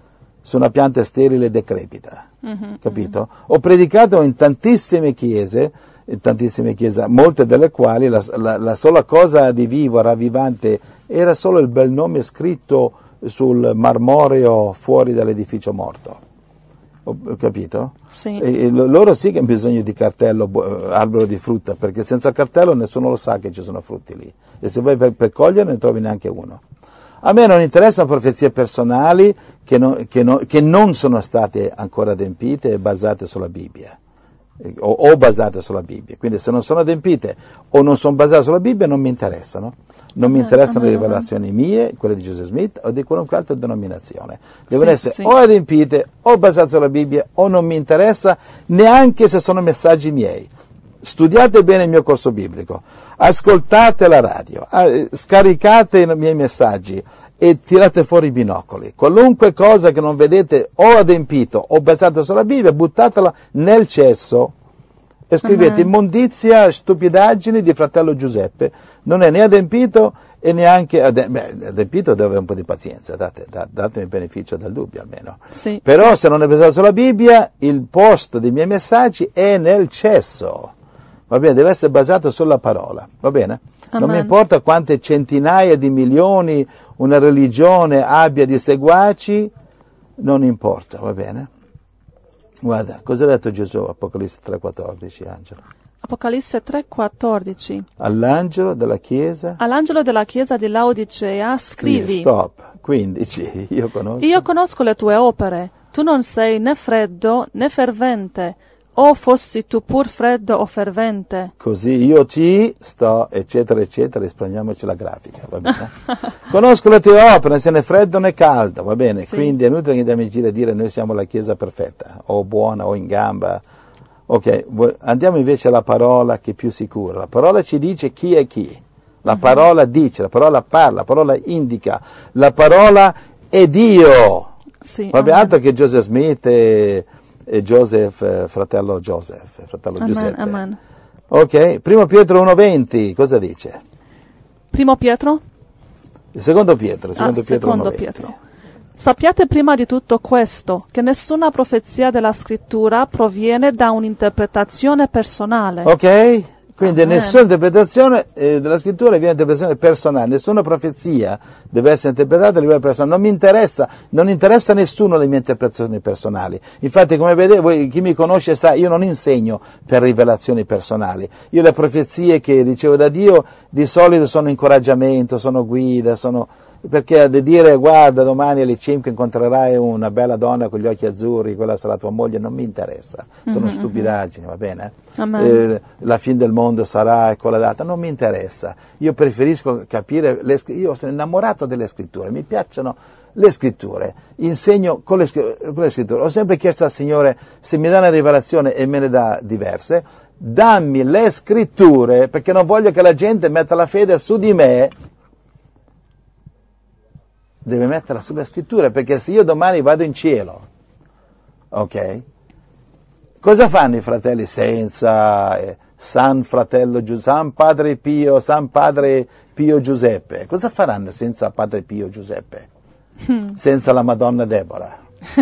su una pianta sterile e decrepita, mm-hmm, capito? Mm-hmm. Ho predicato in tantissime chiese, in tantissime chiese, molte delle quali la, la, la sola cosa di vivo, ravvivante, era solo il bel nome scritto sul marmoreo fuori dall'edificio morto. Ho, ho capito? Sì. E, e loro sì che hanno bisogno di cartello, albero di frutta, perché senza cartello nessuno lo sa che ci sono frutti lì. E se vai per, per cogliere ne trovi neanche uno. A me non interessano profezie personali che, no, che, no, che non sono state ancora adempite e basate sulla Bibbia, o, o basate sulla Bibbia. Quindi se non sono adempite o non sono basate sulla Bibbia non mi interessano. Non mi interessano le rivelazioni mie, quelle di Joseph Smith o di qualunque altra denominazione. Devono sì, essere sì. o adempite o basate sulla Bibbia, o non mi interessa neanche se sono messaggi miei. Studiate bene il mio corso biblico, ascoltate la radio, scaricate i miei messaggi e tirate fuori i binocoli. Qualunque cosa che non vedete o adempito o basata sulla Bibbia, buttatela nel cesso e scrivete uh-huh. immondizia, stupidaggini di fratello Giuseppe. Non è né adempito e neanche adem- beh, adempito, deve avere un po' di pazienza, date, date, datemi il beneficio del dubbio almeno. Sì, Però sì. se non è basato sulla Bibbia, il posto dei miei messaggi è nel cesso. Va bene, deve essere basato sulla parola, va bene? Amen. Non mi importa quante centinaia di milioni una religione abbia di seguaci, non importa, va bene? Guarda, cosa ha detto Gesù, Apocalisse tre quattordici, Angelo? Apocalisse tre quattordici. All'angelo della chiesa. All'angelo della chiesa di Laodicea scrivi. Stop. quindici, io conosco. Io conosco le tue opere, tu non sei né freddo né fervente, o fossi tu pur freddo o fervente. Così io ci sto, eccetera, eccetera, esprimiamoci la grafica, va bene? Conosco le tue opere, non sei né freddo né caldo, va bene? Sì. Quindi è inutile che andiamo in giro a dire noi siamo la Chiesa perfetta, o buona o in gamba. Ok, andiamo invece alla parola che è più sicura. La parola ci dice chi è chi. La parola dice, la parola parla, la parola indica, la parola è Dio. Sì, Vabbè, amen. altro che Joseph Smith e, e Joseph, eh, fratello Joseph, fratello Amen, Giuseppe. amen. Ok, primo Pietro uno venti, cosa dice? Primo Pietro? Il secondo Pietro, secondo ah, Pietro secondo uno venti. Pietro. Sappiate prima di tutto questo, che nessuna profezia della scrittura proviene da un'interpretazione personale. Ok? Quindi Amen. nessuna interpretazione eh, della scrittura viene interpretazione personale, nessuna profezia deve essere interpretata a livello personale. Non mi interessa, non interessa a nessuno le mie interpretazioni personali. Infatti, come vedete, voi, chi mi conosce sa, io non insegno per rivelazioni personali. Io le profezie che ricevo da Dio di solito sono incoraggiamento, sono guida, sono... Perché di dire guarda domani alle cinque incontrerai una bella donna con gli occhi azzurri, quella sarà tua moglie, non mi interessa, sono mm-hmm. stupidaggini, va bene? Eh, la fine del mondo sarà quella data, non mi interessa, io preferisco capire, le, io sono innamorato delle scritture, mi piacciono le scritture, insegno con le, con le scritture, ho sempre chiesto al Signore se mi dà una rivelazione e me ne dà diverse, dammi le scritture perché non voglio che la gente metta la fede su di me. Deve metterla sulla scrittura, perché se io domani vado in cielo, ok? Cosa fanno i fratelli senza eh, San Fratello Giuseppe, San Padre Pio, San Padre Pio Giuseppe? Cosa faranno senza Padre Pio Giuseppe? Senza la Madonna Deborah?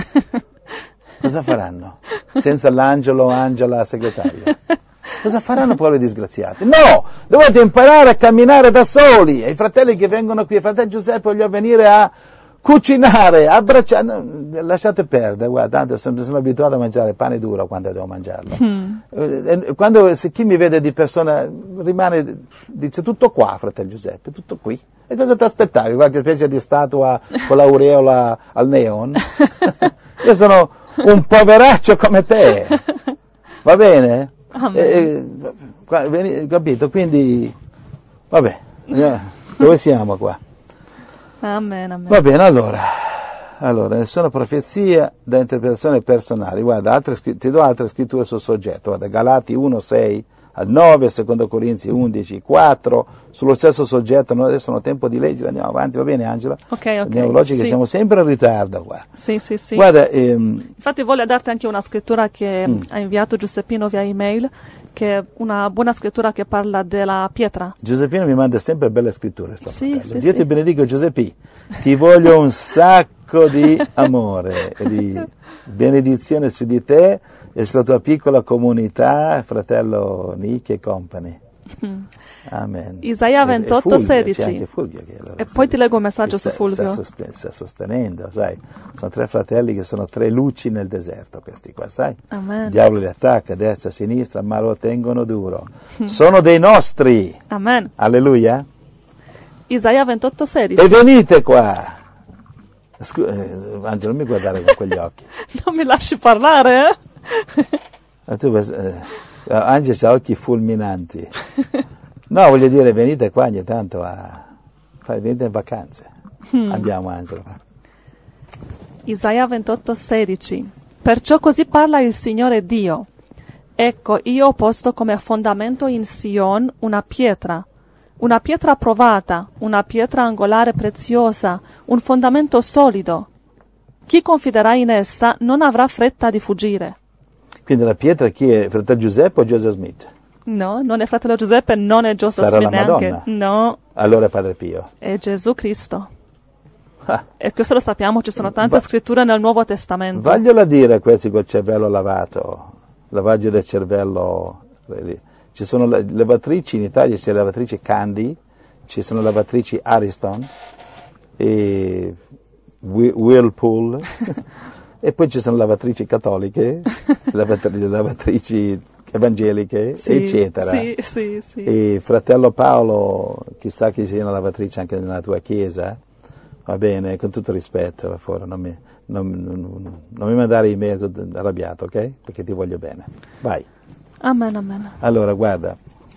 Cosa faranno? Senza l'angelo Angela segretaria? Cosa faranno poveri disgraziati? No! Dovete imparare a camminare da soli! E i fratelli che vengono qui, il fratello Giuseppe, voglio venire a cucinare, a abbracciare. No, lasciate perdere, guarda, tanto sono, sono abituato a mangiare pane duro quando devo mangiarlo. Mm. Quando se chi mi vede di persona rimane, dice tutto qua, fratello Giuseppe, tutto qui. E cosa ti aspettavi? Qualche specie di statua con l'aureola al neon? Io sono un poveraccio come te. Va bene? Eh, eh, capito? Quindi, vabbè, dove siamo qua? Amen, amen. Va bene, allora, allora, nessuna profezia da interpretazione personale. Guarda, altre, ti do altre scritture sul soggetto. Guarda, Galati uno, sei al nove, secondo Corinzi undici, quattro, sullo stesso soggetto. Noi adesso non ho tempo di leggere, andiamo avanti, va bene Angela? Ok, ok. Andiamo veloci, sì. Che siamo sempre in ritardo qua. Sì, sì, sì. Guarda, ehm, infatti voglio darti anche una scrittura che mm. ha inviato Giuseppino via email, che è una buona scrittura che parla della pietra. Giuseppino mi manda sempre belle scritture. Sto sì, sì, Dio sì. ti benedico Giuseppi, ti voglio un sacco di amore e di benedizione su di te e sulla tua piccola comunità, fratello Nick e company. Amen. Isaia ventotto, sedici. C'è anche Fulvio che allora e poi ti leggo un messaggio sta, su Fulvio. Sta, sosten- sta sostenendo, sai. Sono tre fratelli che sono tre luci nel deserto, questi qua, sai. Amen. Il diavolo li attacca a destra e a sinistra, ma lo tengono duro. Sono dei nostri. Amen. Alleluia. Isaia ventotto, sedici. E venite qua. Scu- eh, Angelo, non mi guardare con quegli occhi. Non mi lasci parlare, eh? Ma tu, eh, Angelo ha occhi fulminanti. No, voglio dire, venite qua ogni tanto a... venite in vacanze. Hmm. Andiamo, Angelo. Isaia ventotto, sedici. Perciò così parla il Signore Dio. Ecco, io ho posto come fondamento in Sion una pietra, una pietra provata, una pietra angolare preziosa, un fondamento solido. Chi confiderà in essa non avrà fretta di fuggire. Quindi la pietra chi è? Fratello Giuseppe o Joseph Smith? No, non è fratello Giuseppe, non è Joseph Sarà Smith la neanche. Madonna? No. Allora è Padre Pio. È Gesù Cristo. Ah. E questo lo sappiamo, ci sono tante Va- scritture nel Nuovo Testamento. Vagliela dire a questi col cervello lavato, lavaggio del cervello. Ci sono lavatrici in Italia, c'è la lavatrice Candy, ci sono lavatrici Ariston e Whirlpool e poi ci sono lavatrici cattoliche, lavatrici, lavatrici evangeliche, sì, eccetera. Sì, sì, sì. E fratello Paolo, chissà che sia una lavatrice anche nella tua chiesa, Va bene, con tutto rispetto, là fuori, non mi, non, non, non mi mandare email arrabbiato, ok? Perché ti voglio bene. Vai. Amen, amen. Allora, guarda.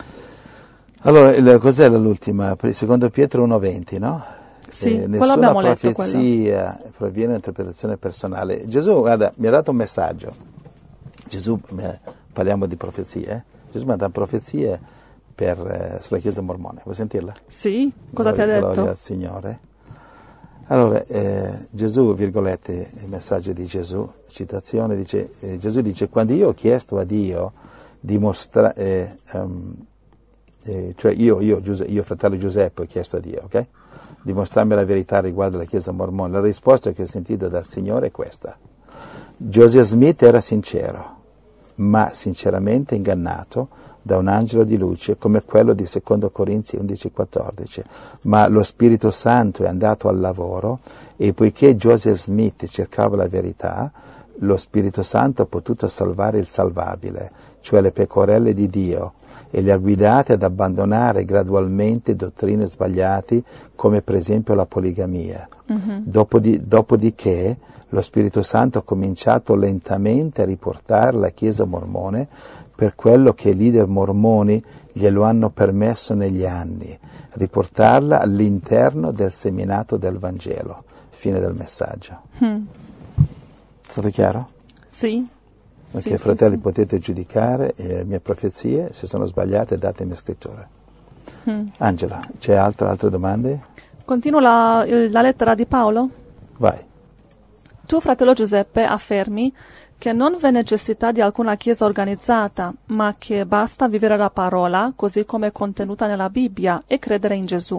Allora, il, cos'è l'ultima? Secondo Pietro uno venti, no? Sì, eh, quello abbiamo letto. Nessuna profezia proviene da interpretazione personale. Gesù, guarda, mi ha dato un messaggio. Gesù, parliamo di profezie, eh? Gesù mi ha dato profezie per, eh, sulla Chiesa mormone. Vuoi sentirla? Sì, cosa gloria, ti ha detto? Gloria al Signore. Allora, eh, Gesù, virgolette, il messaggio di Gesù, citazione, dice, eh, Gesù dice, quando io ho chiesto a Dio di mostrare, eh, um, eh, cioè io, io, Giuseppe, io, fratello Giuseppe, ho chiesto a Dio, ok? Di mostrarmi la verità riguardo alla Chiesa mormone. La risposta che ho sentito dal Signore è questa. Joseph Smith era sincero, ma sinceramente ingannato da un angelo di luce come quello di secondo Corinzi undici quattordici, ma lo Spirito Santo è andato al lavoro e poiché Joseph Smith cercava la verità, lo Spirito Santo ha potuto salvare il salvabile, cioè le pecorelle di Dio, e le ha guidate ad abbandonare gradualmente dottrine sbagliate come per esempio la poligamia. Mm-hmm. Dopodi- dopodiché lo Spirito Santo ha cominciato lentamente a riportare la Chiesa mormone per quello che i leader mormoni glielo hanno permesso negli anni, riportarla all'interno del seminato del Vangelo. Fine del messaggio. Mm. È stato chiaro? Sì. Ok, sì, fratelli, sì, potete giudicare eh, le mie profezie, se sono sbagliate datemi scritture. Mm. Angela, c'è altre, altre domande? Continua la, la lettera di Paolo? Vai. Tu, fratello Giuseppe, affermi che non v'è necessità di alcuna chiesa organizzata, ma che basta vivere la parola così come è contenuta nella Bibbia e credere in Gesù.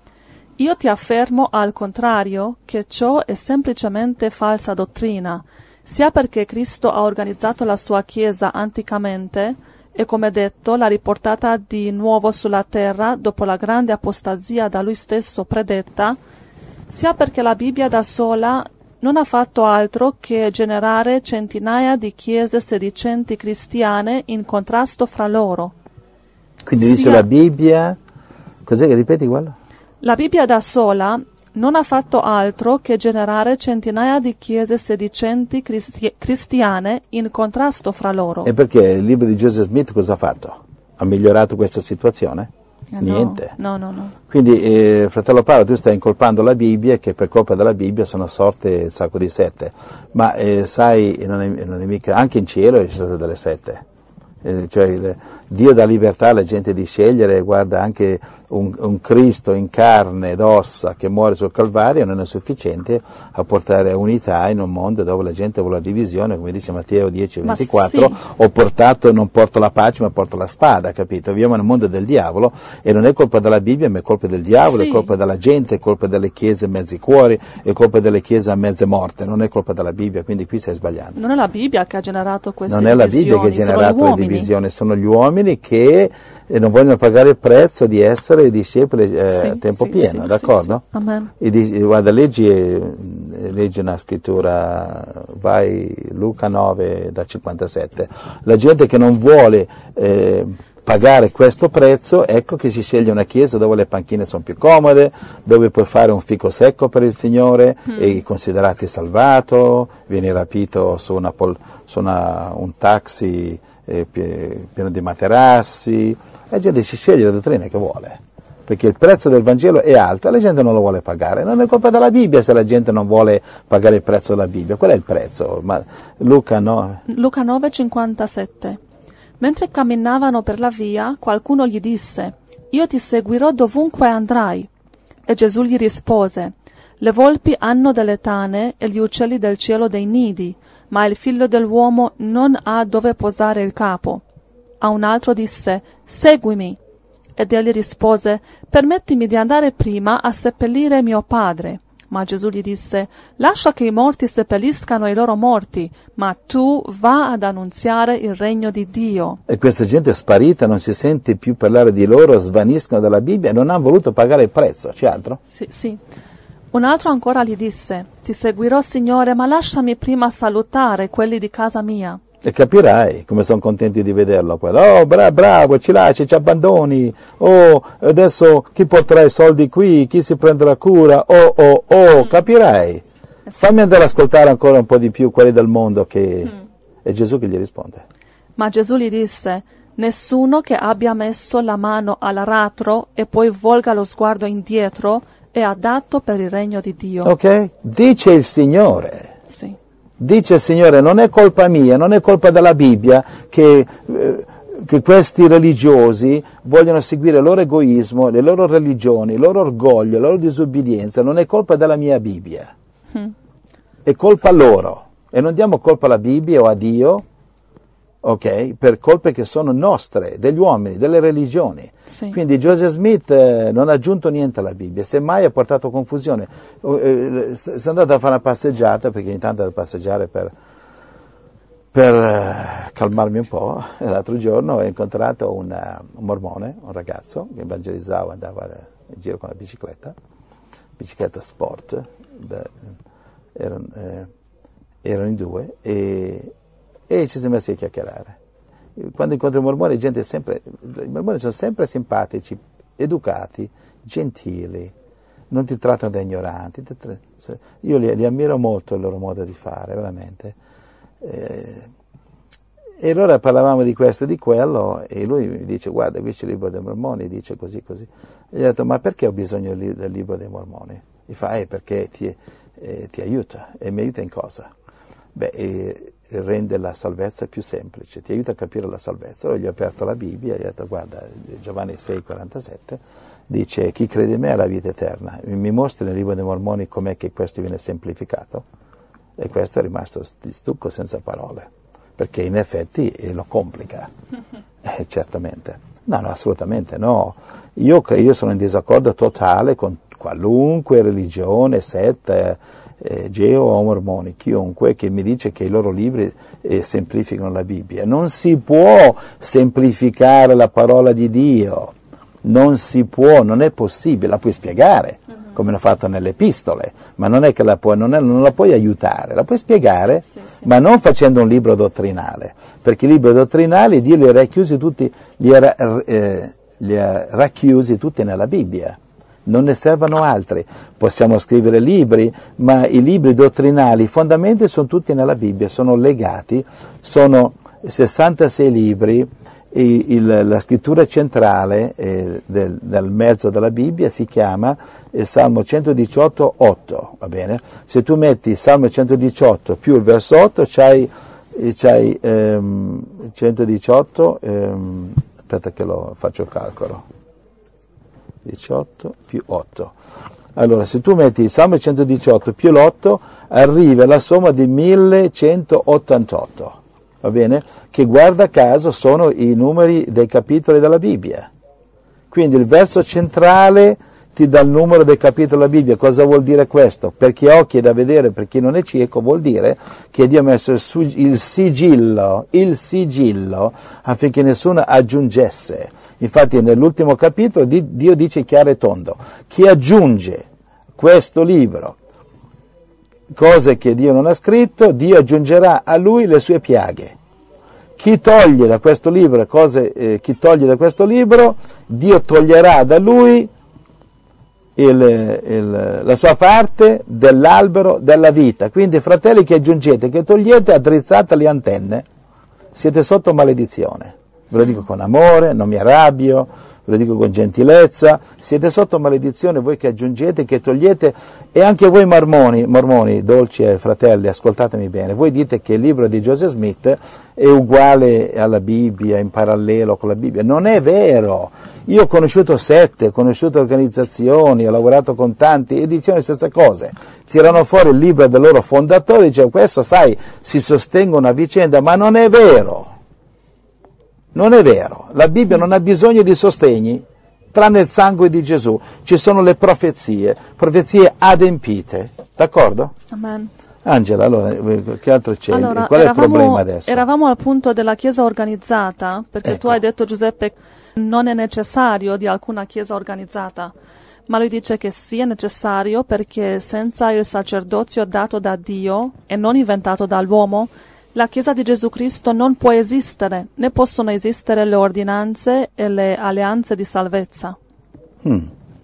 Io ti affermo al contrario che ciò è semplicemente falsa dottrina, sia perché Cristo ha organizzato la sua Chiesa anticamente e, come detto, l'ha riportata di nuovo sulla terra dopo la grande apostasia da lui stesso predetta, sia perché la Bibbia da sola non ha fatto altro che generare centinaia di chiese sedicenti cristiane in contrasto fra loro. Quindi sia... dice la Bibbia... Cos'è che ripeti quello? La Bibbia da sola non ha fatto altro che generare centinaia di chiese sedicenti cristi- cristiane in contrasto fra loro. E perché il libro di Joseph Smith cosa ha fatto? Ha migliorato questa situazione? Eh Niente. No, no, no. no. Quindi, eh, fratello Paolo, tu stai incolpando la Bibbia, che per colpa della Bibbia sono sorte il sacco di sette. Ma eh, sai, non è, non è mica, anche in cielo ci sono state delle sette. Eh, cioè il, Dio dà libertà alla gente di scegliere, guarda, anche un, un Cristo in carne ed ossa che muore sul Calvario non è sufficiente a portare unità in un mondo dove la gente vuole la divisione, come dice Matteo dieci ventiquattro, sì. Ho portato, non porto la pace ma porto la spada, capito? Viviamo nel mondo del diavolo e non è colpa della Bibbia ma è colpa del diavolo, sì. È colpa della gente, è colpa delle chiese mezzi cuori, è colpa delle chiese a mezze morte, non è colpa della Bibbia, quindi qui stai sbagliando. Non è la Bibbia che ha generato queste divisioni. Non è la Bibbia che ha generato le divisioni, sono gli uomini che non vogliono pagare il prezzo di essere discepoli eh, sì, a tempo sì, pieno, sì, d'accordo? Sì, sì. Amen. E di, guarda, leggi, leggi una scrittura, vai Luca nove da cinquantasette. La gente che non vuole eh, pagare questo prezzo, ecco che si sceglie una chiesa dove le panchine sono più comode, dove puoi fare un fico secco per il Signore mm. e considerarti salvato, vieni rapito su, una pol, su una, un taxi eh, pieno di materassi. La gente si sceglie la dottrina che vuole, perché il prezzo del Vangelo è alto e la gente non lo vuole pagare. Non è colpa della Bibbia se la gente non vuole pagare il prezzo della Bibbia. Qual è il prezzo? Ma Luca no. Luca nove cinquantasette. Mentre camminavano per la via, qualcuno gli disse: Io ti seguirò dovunque andrai. E Gesù gli rispose: Le volpi hanno delle tane e gli uccelli del cielo dei nidi, ma il figlio dell'uomo non ha dove posare il capo. A un altro disse: Seguimi. Ed egli rispose: Permettimi di andare prima a seppellire mio padre. Ma Gesù gli disse: Lascia che i morti seppelliscano i loro morti, ma tu va ad annunziare il regno di Dio. E questa gente è sparita, non si sente più parlare di loro, svaniscono dalla Bibbia e non hanno voluto pagare il prezzo. C'è altro? Sì, sì. Un altro ancora gli disse: ti seguirò, Signore, ma lasciami prima salutare quelli di casa mia. E capirai come sono contenti di vederlo. Quello. Oh, bra- bravo, ci lasci, ci abbandoni. Oh, adesso chi porterà i soldi qui? Chi si prenderà cura? Oh, oh, oh, capirai. Fammi andare ad ascoltare ancora un po' di più quelli del mondo che... Mm. È Gesù che gli risponde. Ma Gesù gli disse: nessuno che abbia messo la mano all'aratro e poi volga lo sguardo indietro è adatto per il regno di Dio. Ok? Dice il Signore. Sì. Dice il Signore, non è colpa mia, non è colpa della Bibbia che, eh, che questi religiosi vogliono seguire il loro egoismo, le loro religioni, il loro orgoglio, la loro disobbedienza. Non è colpa della mia Bibbia. Mm. È colpa loro. E non diamo colpa alla Bibbia o a Dio, ok? Per colpe che sono nostre, degli uomini, delle religioni. Sì. Quindi Joseph Smith eh, non ha aggiunto niente alla Bibbia, semmai ha portato confusione. Eh, sono andato a fare una passeggiata, perché ogni tanto devo passeggiare per, per eh, calmarmi un po', e l'altro giorno ho incontrato una, un mormone, un ragazzo che evangelizzava, andava in giro con la bicicletta, bicicletta sport, beh, erano, eh, erano in due, e E ci siamo messi a chiacchierare. Quando incontri i mormoni, gente sempre, i mormoni sono sempre simpatici, educati, gentili, non ti trattano da ignoranti. Io li, li ammiro molto il loro modo di fare, veramente. Eh, e allora parlavamo di questo e di quello, e lui mi dice: guarda, qui c'è il libro dei mormoni, dice così così. E gli ho detto: ma perché ho bisogno del libro dei mormoni? Mi fa: eh, perché ti, eh, ti aiuta. E mi aiuta in cosa? Beh, eh, rende la salvezza più semplice, ti aiuta a capire la salvezza. Allora gli ho aperto la Bibbia e gli ho detto: guarda, Giovanni sei quarantasette dice: chi crede in me ha la vita eterna. Mi mostri nel libro dei Mormoni com'è che questo viene semplificato? E questo è rimasto di stucco senza parole, perché in effetti eh, lo complica, eh, certamente. No, no, assolutamente no. Io, io sono in disaccordo totale con qualunque religione, setta, Eh, Geo o mormoni, chiunque che mi dice che i loro libri eh, semplificano la Bibbia. Non si può semplificare la parola di Dio, non si può, non è possibile, la puoi spiegare, uh-huh. come l'ho fatto nelle epistole, ma non è che la puoi, non, è, non la puoi aiutare, la puoi spiegare, sì, sì, sì. ma non facendo un libro dottrinale, perché i libri dottrinali Dio li ha racchiusi tutti, li ha, eh, li ha racchiusi tutti nella Bibbia. Non ne servono altri. Possiamo scrivere libri, ma i libri dottrinali, i fondamenti sono tutti nella Bibbia, sono legati, sono sessantasei libri, e il, la scrittura centrale eh, del, del mezzo della Bibbia si chiama il Salmo centodiciotto otto, va bene? Se tu metti il Salmo centodiciotto più il verso otto, c'hai, c'hai ehm, centodiciotto, ehm, aspetta che lo faccio il calcolo. diciotto più otto. Allora, se tu metti il Salmo centodiciotto più l'otto, arriva alla somma di millecentottantotto, va bene? Che guarda caso sono i numeri dei capitoli della Bibbia. Quindi il verso centrale ti dà il numero dei capitoli della Bibbia. Cosa vuol dire questo? Per chi ha occhi da vedere, per chi non è cieco, vuol dire che Dio ha messo il, il sigillo, il sigillo, affinché nessuno aggiungesse. Infatti nell'ultimo capitolo Dio dice chiaro e tondo: chi aggiunge questo libro cose che Dio non ha scritto, Dio aggiungerà a lui le sue piaghe. Chi toglie da questo libro cose, eh, chi toglie da questo libro, Dio toglierà da lui il, il, la sua parte dell'albero della vita. Quindi, fratelli, che aggiungete, che togliete, addrizzate le antenne, siete sotto maledizione. Ve lo dico con amore, non mi arrabbio, ve lo dico con gentilezza, siete sotto maledizione voi che aggiungete, che togliete, e anche voi mormoni, mormoni, dolci e fratelli, ascoltatemi bene, voi dite che il libro di Joseph Smith è uguale alla Bibbia, in parallelo con la Bibbia. Non è vero! Io ho conosciuto sette, ho conosciuto organizzazioni, ho lavorato con tanti e dicevano le stesse cose. Tirano fuori il libro del loro fondatore e dicevano: questo, sai, si sostengono a vicenda, ma non è vero! Non è vero, la Bibbia non ha bisogno di sostegni, tranne il sangue di Gesù. Ci sono le profezie, profezie adempite, d'accordo? Amen. Angela, allora, che altro c'è? Allora, Qual è eravamo, il problema adesso? Eravamo al punto della Chiesa organizzata, perché ecco. tu hai detto, Giuseppe, non è necessario di alcuna Chiesa organizzata, Ma lui dice che sia necessario perché senza il sacerdozio dato da Dio e non inventato dall'uomo, la Chiesa di Gesù Cristo non può esistere, né possono esistere le ordinanze e le alleanze di salvezza. Hmm.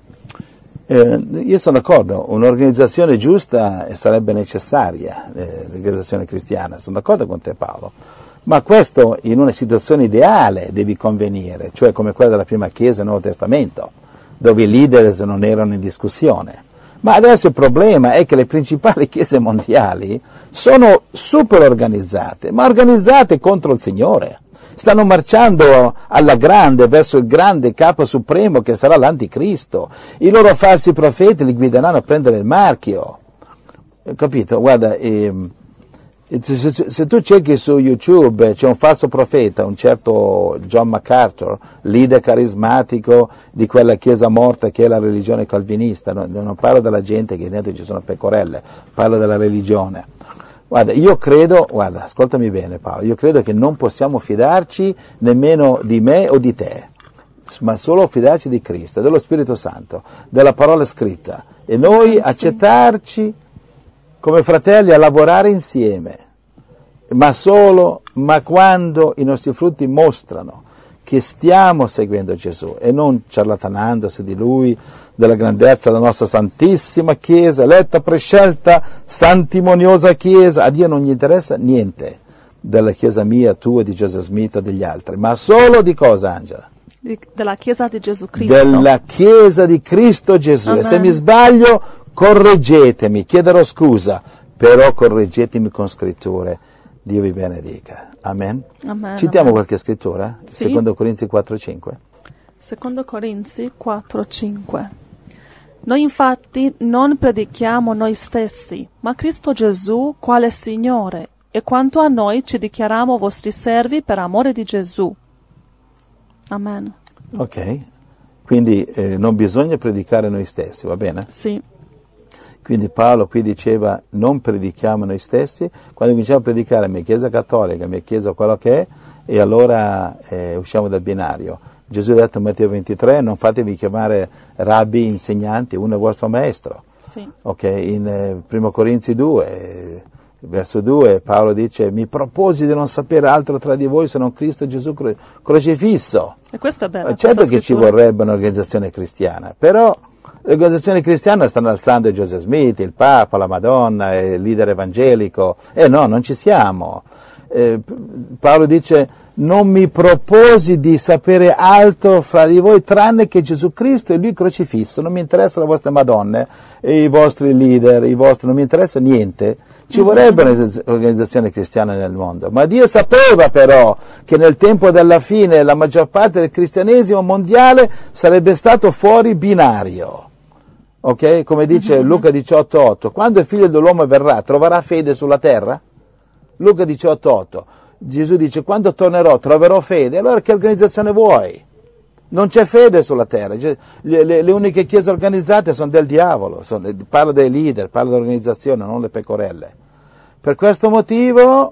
Eh, io sono d'accordo, un'organizzazione giusta sarebbe necessaria, eh, l'organizzazione cristiana, sono d'accordo con te Paolo, ma questo in una situazione ideale devi convenire, cioè come quella della prima Chiesa nel Nuovo Testamento, dove i leaders non erano in discussione. Ma adesso il problema è che le principali chiese mondiali sono super organizzate, ma organizzate contro il Signore. Stanno marciando alla grande verso il grande capo supremo che sarà l'anticristo. I loro falsi profeti li guideranno a prendere il marchio. Capito? Guarda, ehm, se, se tu cerchi su YouTube c'è un falso profeta, un certo John MacArthur, leader carismatico di quella chiesa morta che è la religione calvinista. Non, non parlo della gente che dentro ci sono pecorelle, parlo della religione. Guarda, io credo, guarda, ascoltami bene Paolo, io credo che non possiamo fidarci nemmeno di me o di te, ma solo fidarci di Cristo, dello Spirito Santo, della parola scritta, e noi sì. accettarci come fratelli a lavorare insieme, ma solo, ma quando i nostri frutti mostrano che stiamo seguendo Gesù e non ciarlatanando su di Lui, della grandezza della nostra santissima Chiesa, eletta, prescelta, santimoniosa Chiesa. A Dio non gli interessa niente della Chiesa mia, tua, di Joseph Smith o degli altri, ma solo di cosa, Angela? Di, della Chiesa di Gesù Cristo. Della Chiesa di Cristo Gesù. Amen. E se mi sbaglio, correggetemi, chiederò scusa, però correggetemi con scritture. Dio vi benedica. Amen. Amen. Citiamo amen. qualche scrittura? Sì. Secondo Corinzi quattro cinque. Secondo Corinzi quattro cinque. Noi infatti non predichiamo noi stessi, ma Cristo Gesù quale Signore, e quanto a noi ci dichiariamo vostri servi per amore di Gesù. Amen. Ok, quindi eh, non bisogna predicare noi stessi, va bene? Sì. Quindi Paolo qui diceva non predichiamo noi stessi, quando cominciamo a predicare mia Chiesa cattolica, mia Chiesa quello che è, e allora eh, usciamo dal binario. Gesù ha detto in Matteo ventitré, non fatevi chiamare rabbi, insegnanti, uno è vostro maestro. Sì. Ok, in eh, primo Corinzi due, eh, verso due, Paolo dice, mi proposi di non sapere altro tra di voi se non Cristo Gesù cro- crocifisso. E questo è bello. Certo che ci vorrebbe un'organizzazione cristiana, però le organizzazioni cristiane stanno alzando Joseph Smith, il Papa, la Madonna, il leader evangelico. Eh no, non ci siamo. Eh, Paolo dice, non mi proposi di sapere altro fra di voi tranne che Gesù Cristo e Lui crocifisso. Non mi interessano le vostre Madonne, e i vostri leader, i vostri, non mi interessa niente. Ci vorrebbe un'organizzazione cristiana nel mondo. Ma Dio sapeva però che nel tempo della fine la maggior parte del cristianesimo mondiale sarebbe stato fuori binario. Ok? Come dice mm-hmm. Luca diciotto otto, quando il figlio dell'uomo verrà, troverà fede sulla terra? Luca diciotto otto. Gesù dice, quando tornerò troverò fede. Allora che organizzazione vuoi? Non c'è fede sulla terra. Le, le, le uniche chiese organizzate sono del diavolo. Sono, parlo dei leader, parlo dell'organizzazione, non le pecorelle. Per questo motivo,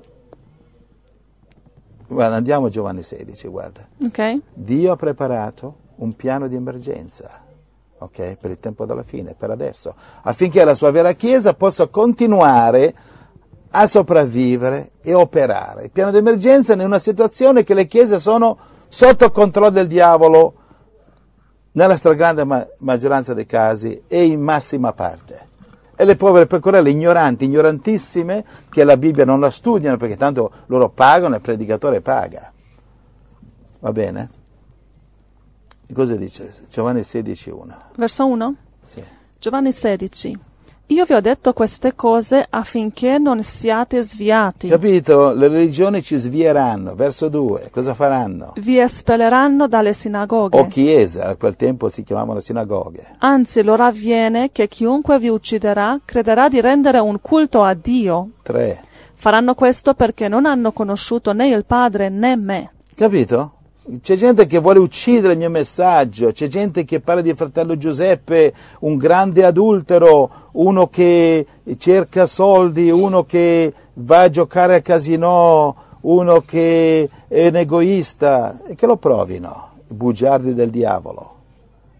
guarda, andiamo a Giovanni sedici, guarda. Okay. Dio ha preparato un piano di emergenza. Ok, per il tempo della fine, per adesso, affinché la sua vera Chiesa possa continuare a sopravvivere e operare. Il piano di emergenza è in una situazione che le chiese sono sotto controllo del diavolo nella stragrande ma- maggioranza dei casi e in massima parte. E le povere pecorelle ignoranti, ignorantissime, che la Bibbia non la studiano perché tanto loro pagano e il predicatore paga. Va bene? Cosa dice? Giovanni sedici uno. Verso uno? Sì. Giovanni sedici. Io vi ho detto queste cose affinché non siate sviati. Capito? Le religioni ci svieranno. Verso due. Cosa faranno? Vi espelleranno dalle sinagoghe. O chiese, a quel tempo si chiamavano sinagoghe. Anzi, l'ora viene che chiunque vi ucciderà crederà di rendere un culto a Dio. tre. Faranno questo perché non hanno conosciuto né il Padre né me. Capito? C'è gente che vuole uccidere il mio messaggio, c'è gente che parla di fratello Giuseppe, un grande adultero, uno che cerca soldi, uno che va a giocare a casinò, uno che è un egoista, e che lo provino, i bugiardi del diavolo.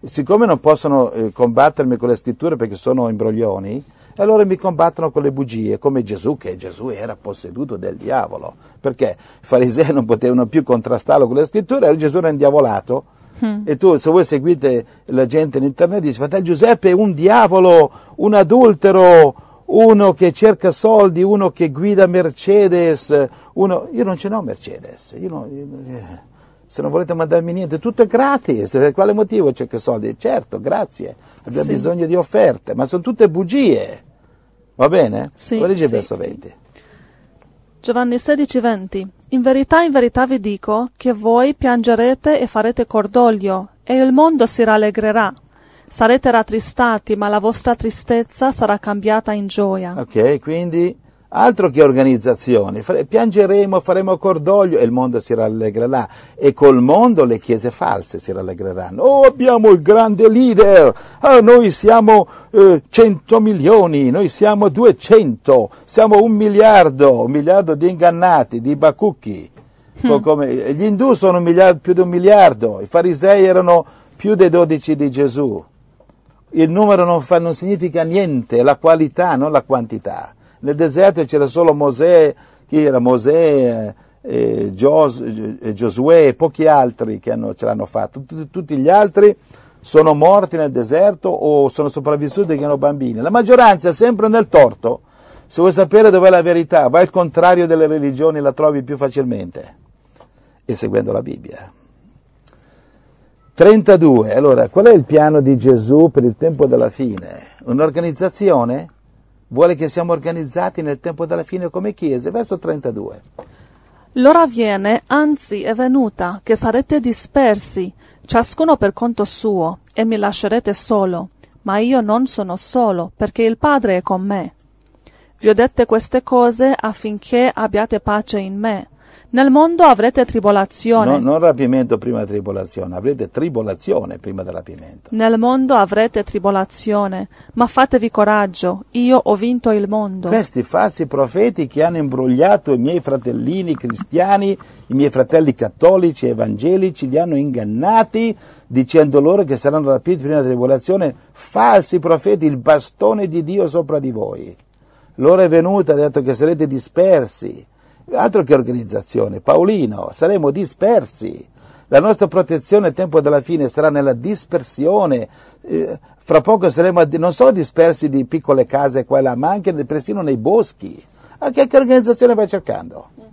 siccome non possono eh, combattermi con le scritture perché sono imbroglioni, allora mi combattono con le bugie, come Gesù, che Gesù era posseduto del diavolo, perché i farisei non potevano più contrastarlo con le scritture, e Gesù era indiavolato. Mm. E tu, se voi seguite la gente in internet, dici, fratello Giuseppe è un diavolo, un adultero, uno che cerca soldi, uno che guida Mercedes, uno... Io non ce n'ho Mercedes, io non... io... se non volete mandarmi niente, tutto è gratis, per quale motivo cerca soldi? Certo, grazie, abbiamo sì. bisogno di offerte, ma sono tutte bugie, va bene? Sì, Leggi il sì, verso sì. venti. Giovanni sedici venti. In verità, in verità vi dico che voi piangerete e farete cordoglio, e il mondo si rallegrerà. Sarete rattristati, ma la vostra tristezza sarà cambiata in gioia. Ok, quindi altro che organizzazione, piangeremo, faremo cordoglio e il mondo si rallegrerà, e col mondo le chiese false si rallegreranno. Oh, abbiamo il grande leader, oh, noi siamo eh, cento milioni, noi siamo duecento, siamo un miliardo, un miliardo di ingannati, di bacucchi. Mm. Come, gli indù sono un miliardo, più di un miliardo, i farisei erano più dei dodici di Gesù. Il numero non, fa, non significa niente, la qualità, non la quantità. Nel deserto c'era solo Mosè, chi era Mosè, eh, Gios, eh, Giosuè e pochi altri che hanno, ce l'hanno fatto. Tutti, tutti gli altri sono morti nel deserto o sono sopravvissuti che erano bambini. La maggioranza è sempre nel torto. Se vuoi sapere dov'è la verità, vai al contrario delle religioni, la trovi più facilmente. E seguendo la Bibbia. trentadue. Allora, qual è il piano di Gesù per il tempo della fine? Un'organizzazione? Vuole che siamo organizzati nel tempo della fine come chiese. Verso trentadue. L'ora viene, anzi è venuta, che sarete dispersi, ciascuno per conto suo, e mi lascerete solo. Ma io non sono solo, perché il Padre è con me. Vi ho dette queste cose affinché abbiate pace in me. Nel mondo avrete tribolazione. No, non rapimento prima della tribolazione, avrete tribolazione prima del rapimento. Nel mondo avrete tribolazione, ma fatevi coraggio, io ho vinto il mondo. Questi falsi profeti che hanno imbrogliato i miei fratellini cristiani, i miei fratelli cattolici, evangelici, li hanno ingannati dicendo loro che saranno rapiti prima della tribolazione, falsi profeti, il bastone di Dio sopra di voi. L'ora è venuta, ha detto che sarete dispersi. Altro che organizzazione, Paolino, saremo dispersi. La nostra protezione al tempo della fine sarà nella dispersione. Eh, fra poco saremo non solo dispersi di piccole case qua e là, ma anche persino nei boschi. A che, che organizzazione vai cercando? Uh-huh.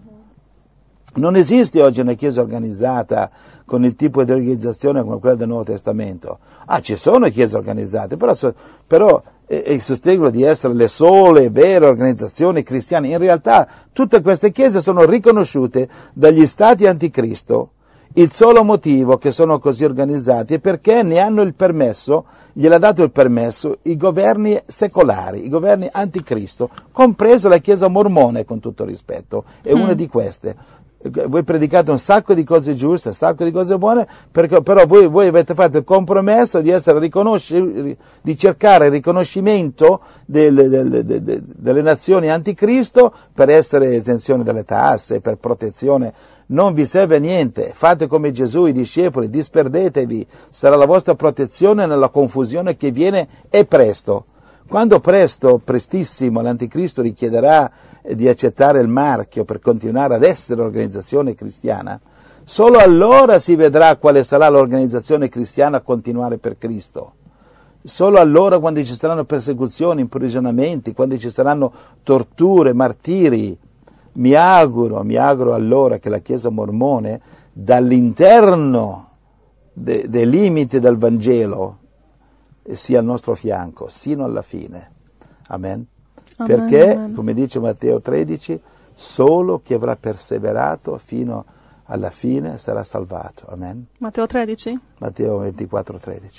Non esiste oggi una chiesa organizzata con il tipo di organizzazione come quella del Nuovo Testamento. Ah, ci sono chiese organizzate, però, però e sostengono di essere le sole vere organizzazioni cristiane. In realtà tutte queste chiese sono riconosciute dagli stati anticristo. Il solo motivo che sono così organizzati è perché ne hanno il permesso, gliel'ha dato il permesso i governi secolari, i governi anticristo, compreso la chiesa mormone, con tutto rispetto, è mm. una di queste. Voi predicate un sacco di cose giuste, un sacco di cose buone, perché, però voi, voi avete fatto il compromesso di essere riconosci, di cercare il riconoscimento delle, delle, delle, delle nazioni anticristo per essere esenzione dalle tasse, per protezione. Non vi serve niente, fate come Gesù, i discepoli, disperdetevi, sarà la vostra protezione nella confusione che viene e presto. Quando presto, prestissimo, l'anticristo richiederà di accettare il marchio per continuare ad essere organizzazione cristiana, solo allora si vedrà quale sarà l'organizzazione cristiana a continuare per Cristo. Solo allora, quando ci saranno persecuzioni, imprigionamenti, quando ci saranno torture, martiri, mi auguro, mi auguro allora che la Chiesa mormone, dall'interno de, dei limiti del Vangelo, sia al nostro fianco, sino alla fine. Amen. Amen. Perché, amen. Come dice Matteo tredici, solo chi avrà perseverato fino alla fine sarà salvato. Amen. Matteo tredici? Matteo ventiquattro tredici.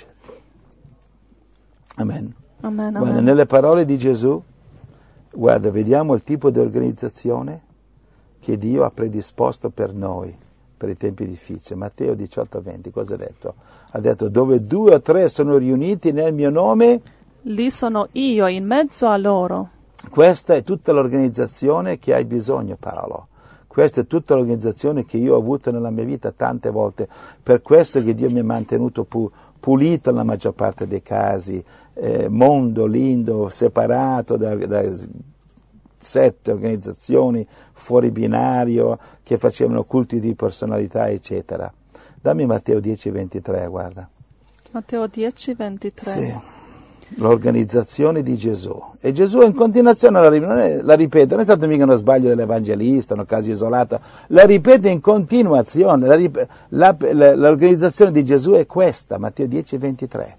Amen. Amen, Guarda, amen. nelle parole di Gesù, guarda, vediamo il tipo di organizzazione che Dio ha predisposto per noi, per i tempi difficili. Matteo diciotto venti, cosa ha detto? Ha detto, dove due o tre sono riuniti nel mio nome, lì sono io in mezzo a loro. Questa è tutta l'organizzazione che hai bisogno, Paolo. Questa è tutta l'organizzazione che io ho avuto nella mia vita tante volte. Per questo che Dio mi ha mantenuto pu- pulito nella maggior parte dei casi, eh, mondo, lindo, separato da, da sette organizzazioni fuori binario che facevano culti di personalità, eccetera. Dammi Matteo dieci ventitré, guarda. Matteo dieci ventitré. Sì. L'organizzazione di Gesù. E Gesù in continuazione la, non è, la ripete, non è stato mica uno sbaglio dell'evangelista, un caso isolato, la ripete in continuazione. La, la, la, l'organizzazione di Gesù è questa, Matteo dieci ventitré.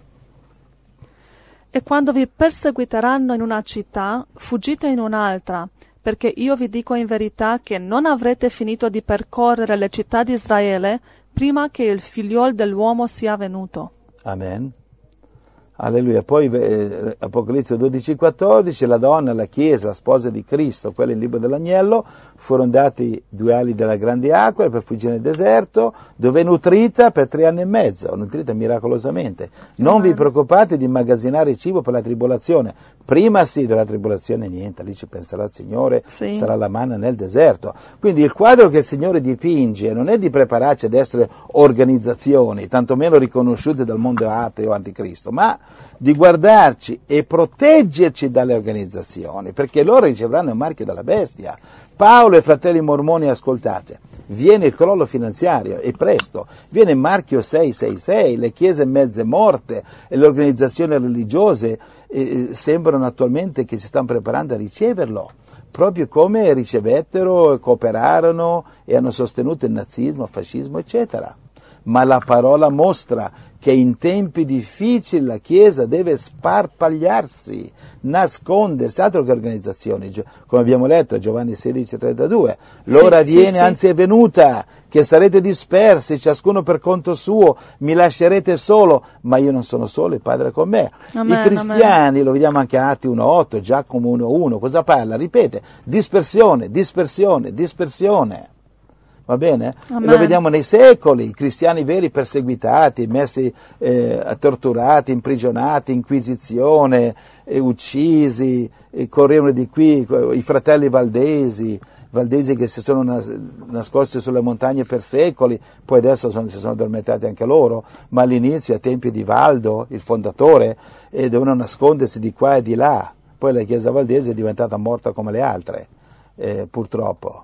E quando vi perseguiteranno in una città, fuggite in un'altra, perché io vi dico in verità che non avrete finito di percorrere le città di Israele prima che il figliol dell'uomo sia venuto. Amen. Alleluia. Poi eh, Apocalisse dodici quattordici, la donna, la chiesa, sposa di Cristo, quella in libro dell'agnello, furono dati due ali della grande acqua per fuggire nel deserto, dove è nutrita per tre anni e mezzo, nutrita miracolosamente. Non vi preoccupate di immagazzinare cibo per la tribolazione. Prima sì, della tribolazione niente, lì ci penserà il Signore, sì. Sarà la manna nel deserto. Quindi il quadro che il Signore dipinge non è di prepararci ad essere organizzazioni, tantomeno riconosciute dal mondo ateo o anticristo, ma di guardarci e proteggerci dalle organizzazioni, perché loro riceveranno il marchio della bestia. Paolo e fratelli mormoni, ascoltate, viene il crollo finanziario e presto, viene il marchio sei sei sei, le chiese mezze morte e le organizzazioni religiose eh, sembrano attualmente che si stanno preparando a riceverlo, proprio come ricevettero, cooperarono e hanno sostenuto il nazismo, il fascismo, eccetera. Ma la parola mostra che in tempi difficili la Chiesa deve sparpagliarsi, nascondersi, altro che organizzazioni, come abbiamo letto Giovanni sedici trentadue. L'ora sì, viene, sì, anzi è venuta, che sarete dispersi, ciascuno per conto suo, mi lascerete solo, ma io non sono solo, il Padre è con me. Amen, I cristiani, amen. lo vediamo anche a Atti uno otto, Giacomo uno uno, cosa parla? Ripete, dispersione, dispersione, dispersione. Va bene? Amen. Lo vediamo nei secoli, i cristiani veri perseguitati, messi, eh, torturati, imprigionati, inquisizione, eh, uccisi, eh, correvano di qui, i fratelli Valdesi, Valdesi che si sono nas- nascosti sulle montagne per secoli, poi adesso sono, si sono addormentati anche loro, ma all'inizio, ai tempi di Valdo, il fondatore, eh, dovevano nascondersi di qua e di là. Poi la Chiesa Valdese è diventata morta come le altre, eh, purtroppo.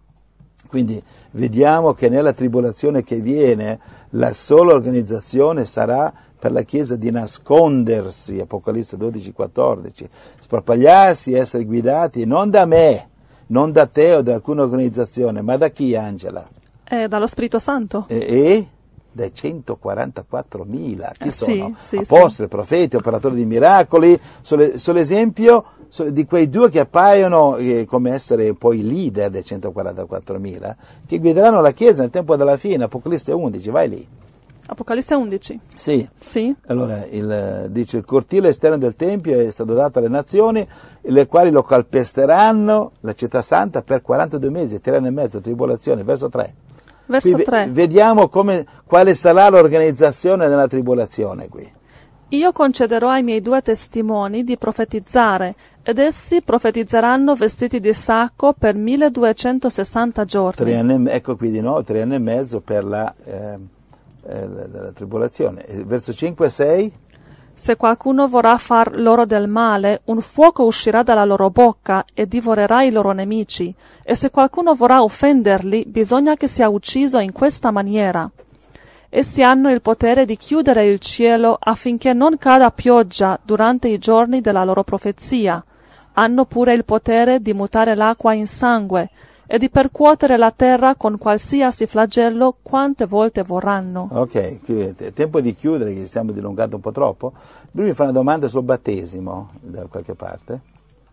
Quindi vediamo che nella tribolazione che viene la sola organizzazione sarà per la Chiesa di nascondersi, Apocalisse dodici quattordici, sparpagliarsi, essere guidati non da me, non da te o da alcuna organizzazione, ma da chi, Angela? Eh, dallo Spirito Santo. E? e? Dai centoquarantaquattromila, chi eh, sono? Sì, sì, Apostoli, sì. profeti, operatori di miracoli, sono, sono l'esempio di quei due che appaiono eh, come essere poi i leader dei centoquarantaquattromila, che guideranno la Chiesa nel tempo della fine, Apocalisse undici, vai lì. Apocalisse undici. Sì. Sì. Allora, il, dice, il cortile esterno del Tempio è stato dato alle nazioni, le quali lo calpesteranno, la città santa, per quarantadue mesi, tre anni e mezzo, tribolazione, verso tre. Verso Qui tre. Vediamo come, quale sarà l'organizzazione della tribolazione qui. Io concederò ai miei due testimoni di profetizzare, ed essi profetizzeranno vestiti di sacco per milleduecentosessanta giorni. Tre anni, ecco qui di nuovo, tre anni e mezzo per la, eh, eh, la, la tribolazione. Verso cinque e sei. Se qualcuno vorrà far loro del male, un fuoco uscirà dalla loro bocca e divorerà i loro nemici. E se qualcuno vorrà offenderli, bisogna che sia ucciso in questa maniera. Essi hanno il potere di chiudere il cielo affinché non cada pioggia durante i giorni della loro profezia. Hanno pure il potere di mutare l'acqua in sangue e di percuotere la terra con qualsiasi flagello quante volte vorranno. Ok, è tempo di chiudere, che stiamo dilungando un po' troppo. Lui mi fa una domanda sul battesimo, da qualche parte.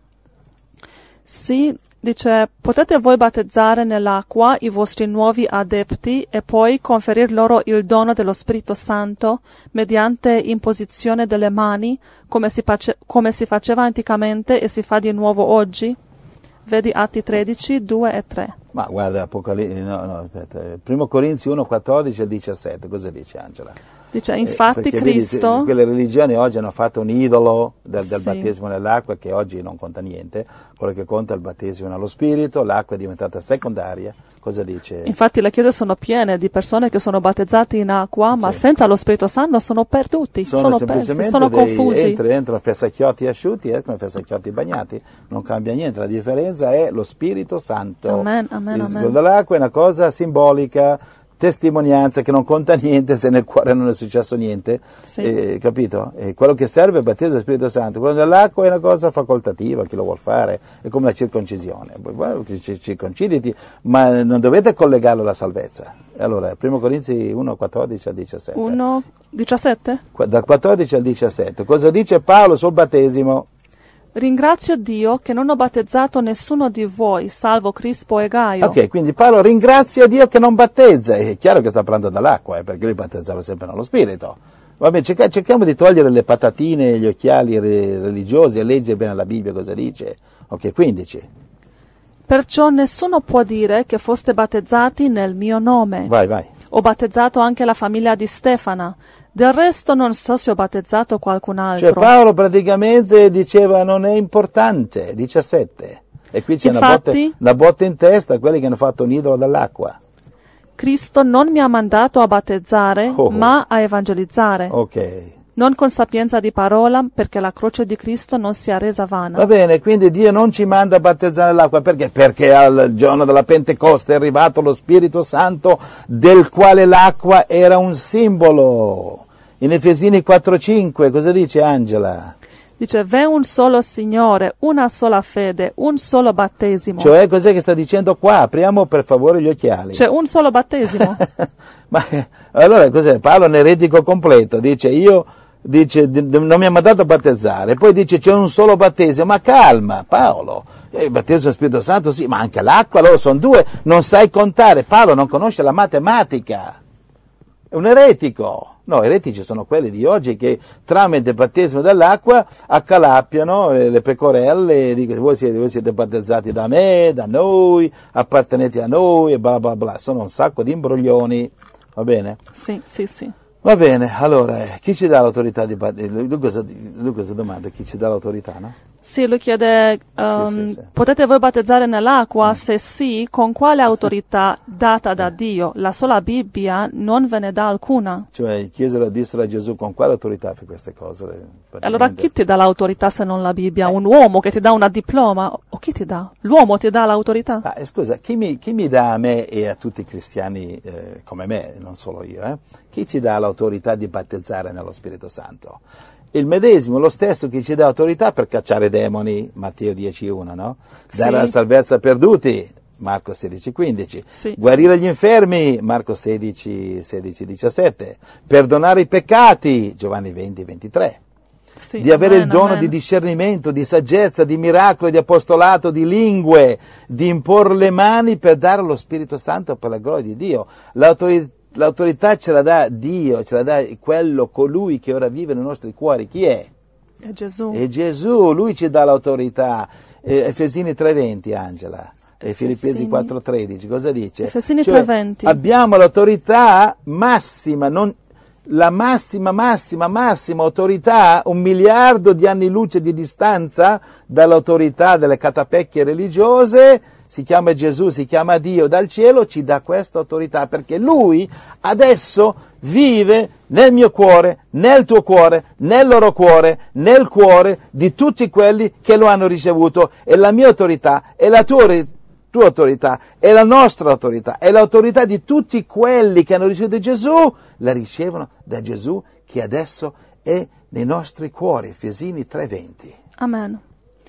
Sì, dice, potete voi battezzare nell'acqua i vostri nuovi adepti e poi conferir loro il dono dello Spirito Santo mediante imposizione delle mani, come si, face- come si faceva anticamente e si fa di nuovo oggi? Vedi Atti tredici, due e tre. Ma guarda, Apocalisse, no, no, aspetta, primo Corinzi uno, quattordici e diciassette, cosa dice Angela? Dice, infatti eh, Cristo... Vedi, quelle religioni oggi hanno fatto un idolo del, del sì. battesimo nell'acqua, che oggi non conta niente, quello che conta è il battesimo nello Spirito, l'acqua è diventata secondaria, cosa dice? Infatti le chiese sono piene di persone che sono battezzate in acqua, ma sì. senza lo Spirito Santo sono perduti, sono, sono semplicemente persi, sono dei, confusi. Entrano, entrano fessacchiotti asciutti, escono fessacchiotti bagnati, non cambia niente, la differenza è lo Spirito Santo. Amen, amen, il amen. dell'acqua è una cosa simbolica, testimonianza che non conta niente se nel cuore non è successo niente, sì. eh, capito? E quello che serve è il battesimo dello Spirito Santo, quello dell'acqua è una cosa facoltativa, chi lo vuol fare, è come la circoncisione, bueno, circonciditi, ma non dovete collegarlo alla salvezza. Allora, primo Corinzi uno, quattordici al diciassette. uno, diciassette? Dal quattordici al diciassette, cosa dice Paolo sul battesimo? Ringrazio Dio che non ho battezzato nessuno di voi, salvo Crispo e Gaio. Ok, quindi Paolo ringrazia Dio che non battezza. È chiaro che sta parlando dall'acqua, eh, perché lui battezzava sempre nello Spirito. Va bene, cerca, cerchiamo di togliere le patatine e gli occhiali re, religiosi e leggere bene la Bibbia cosa dice. Ok, quindici. Perciò nessuno può dire che foste battezzati nel mio nome. Vai, vai. Ho battezzato anche la famiglia di Stefana. Del resto non so se ho battezzato qualcun altro. Cioè Paolo praticamente diceva non è importante, diciassette. E qui c'è Infatti, una, botte, una botta in testa a quelli che hanno fatto un idolo dall'acqua. Cristo non mi ha mandato a battezzare, Oh. ma a evangelizzare. Ok. Non con sapienza di parola, perché la croce di Cristo non sia resa vana. Va bene, quindi Dio non ci manda a battezzare l'acqua, perché? Perché al giorno della Pentecoste è arrivato lo Spirito Santo, del quale l'acqua era un simbolo. In Efesini quattro cinque, cosa dice Angela? Dice, v'è un solo Signore, una sola fede, un solo battesimo. Cioè, cos'è che sta dicendo qua? Apriamo per favore gli occhiali. C'è un solo battesimo. Ma allora cos'è? Paolo è un eretico completo, dice io... Dice, non mi ha mandato a battezzare, poi dice c'è un solo battesimo, ma calma Paolo, il battesimo dello Spirito Santo sì, ma anche l'acqua, loro sono due, non sai contare, Paolo non conosce la matematica, è un eretico. No, eretici sono quelli di oggi che tramite il battesimo dell'acqua accalappiano le pecorelle, dicono voi siete, voi siete battezzati da me, da noi, appartenete a noi e bla bla bla, sono un sacco di imbroglioni, va bene? Sì, sì, sì. Va bene, allora, eh, chi ci dà l'autorità di battezzare? Lui cosa, lui cosa domanda? Chi ci dà l'autorità, no? Sì, lui chiede, um, sì, sì, sì. potete voi battezzare nell'acqua? Mm. Se sì, con quale autorità data da Dio? La sola Bibbia non ve ne dà alcuna. Cioè, chiesero, dissero a Gesù con quale autorità fai queste cose? Allora chi ti dà l'autorità se non la Bibbia? Eh. Un uomo che ti dà una diploma? O chi ti dà? L'uomo ti dà l'autorità? Ah, scusa, chi mi, chi mi dà a me e a tutti i cristiani eh, come me, non solo io, eh? Chi ci dà l'autorità di battezzare nello Spirito Santo? Il medesimo, lo stesso che ci dà autorità per cacciare demoni, Matteo dieci uno, no? Dare sì. la salvezza a perduti, Marco sedici quindici. Sì, Guarire sì. gli infermi, Marco sedici diciassette. Perdonare i peccati, Giovanni venti ventitré. Sì, di avere amen, il dono amen. di discernimento, di saggezza, di miracoli, di apostolato, di lingue, di imporre le mani per dare lo Spirito Santo per la gloria di Dio. L'autorità L'autorità ce la dà Dio, ce la dà quello, colui che ora vive nei nostri cuori. Chi è? È Gesù. È Gesù, Lui ci dà l'autorità. Eh, Efesini tre venti, Angela. E Filippesi quattro tredici, cosa dice? Efesini cioè, tre venti. Abbiamo l'autorità massima, non, la massima, massima, massima autorità, un miliardo di anni luce di distanza dall'autorità delle catapecchie religiose. Si chiama Gesù, si chiama Dio dal cielo, ci dà questa autorità perché Lui adesso vive nel mio cuore, nel tuo cuore, nel loro cuore, nel cuore di tutti quelli che lo hanno ricevuto. E la mia autorità, è la tua, tua autorità, è la nostra autorità, è l'autorità di tutti quelli che hanno ricevuto Gesù, la ricevono da Gesù che adesso è nei nostri cuori. Efesini tre venti. Amen.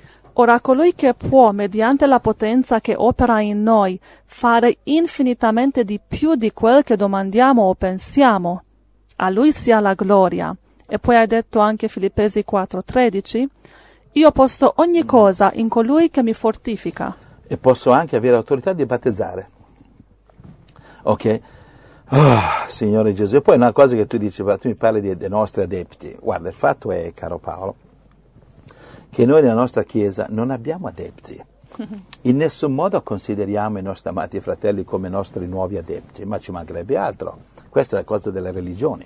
Ora colui che può, mediante la potenza che opera in noi, fare infinitamente di più di quel che domandiamo o pensiamo, a lui sia la gloria. E poi hai detto anche Filippesi quattro tredici, io posso ogni cosa in colui che mi fortifica. E posso anche avere autorità di battezzare. Ok? Oh, Signore Gesù. E poi una cosa che tu dici, tu mi parli dei, dei nostri adepti. Guarda, il fatto è, caro Paolo, che noi nella nostra Chiesa non abbiamo adepti. In nessun modo consideriamo i nostri amati fratelli come nostri nuovi adepti, ma ci mancherebbe altro. Questa è la cosa delle religioni.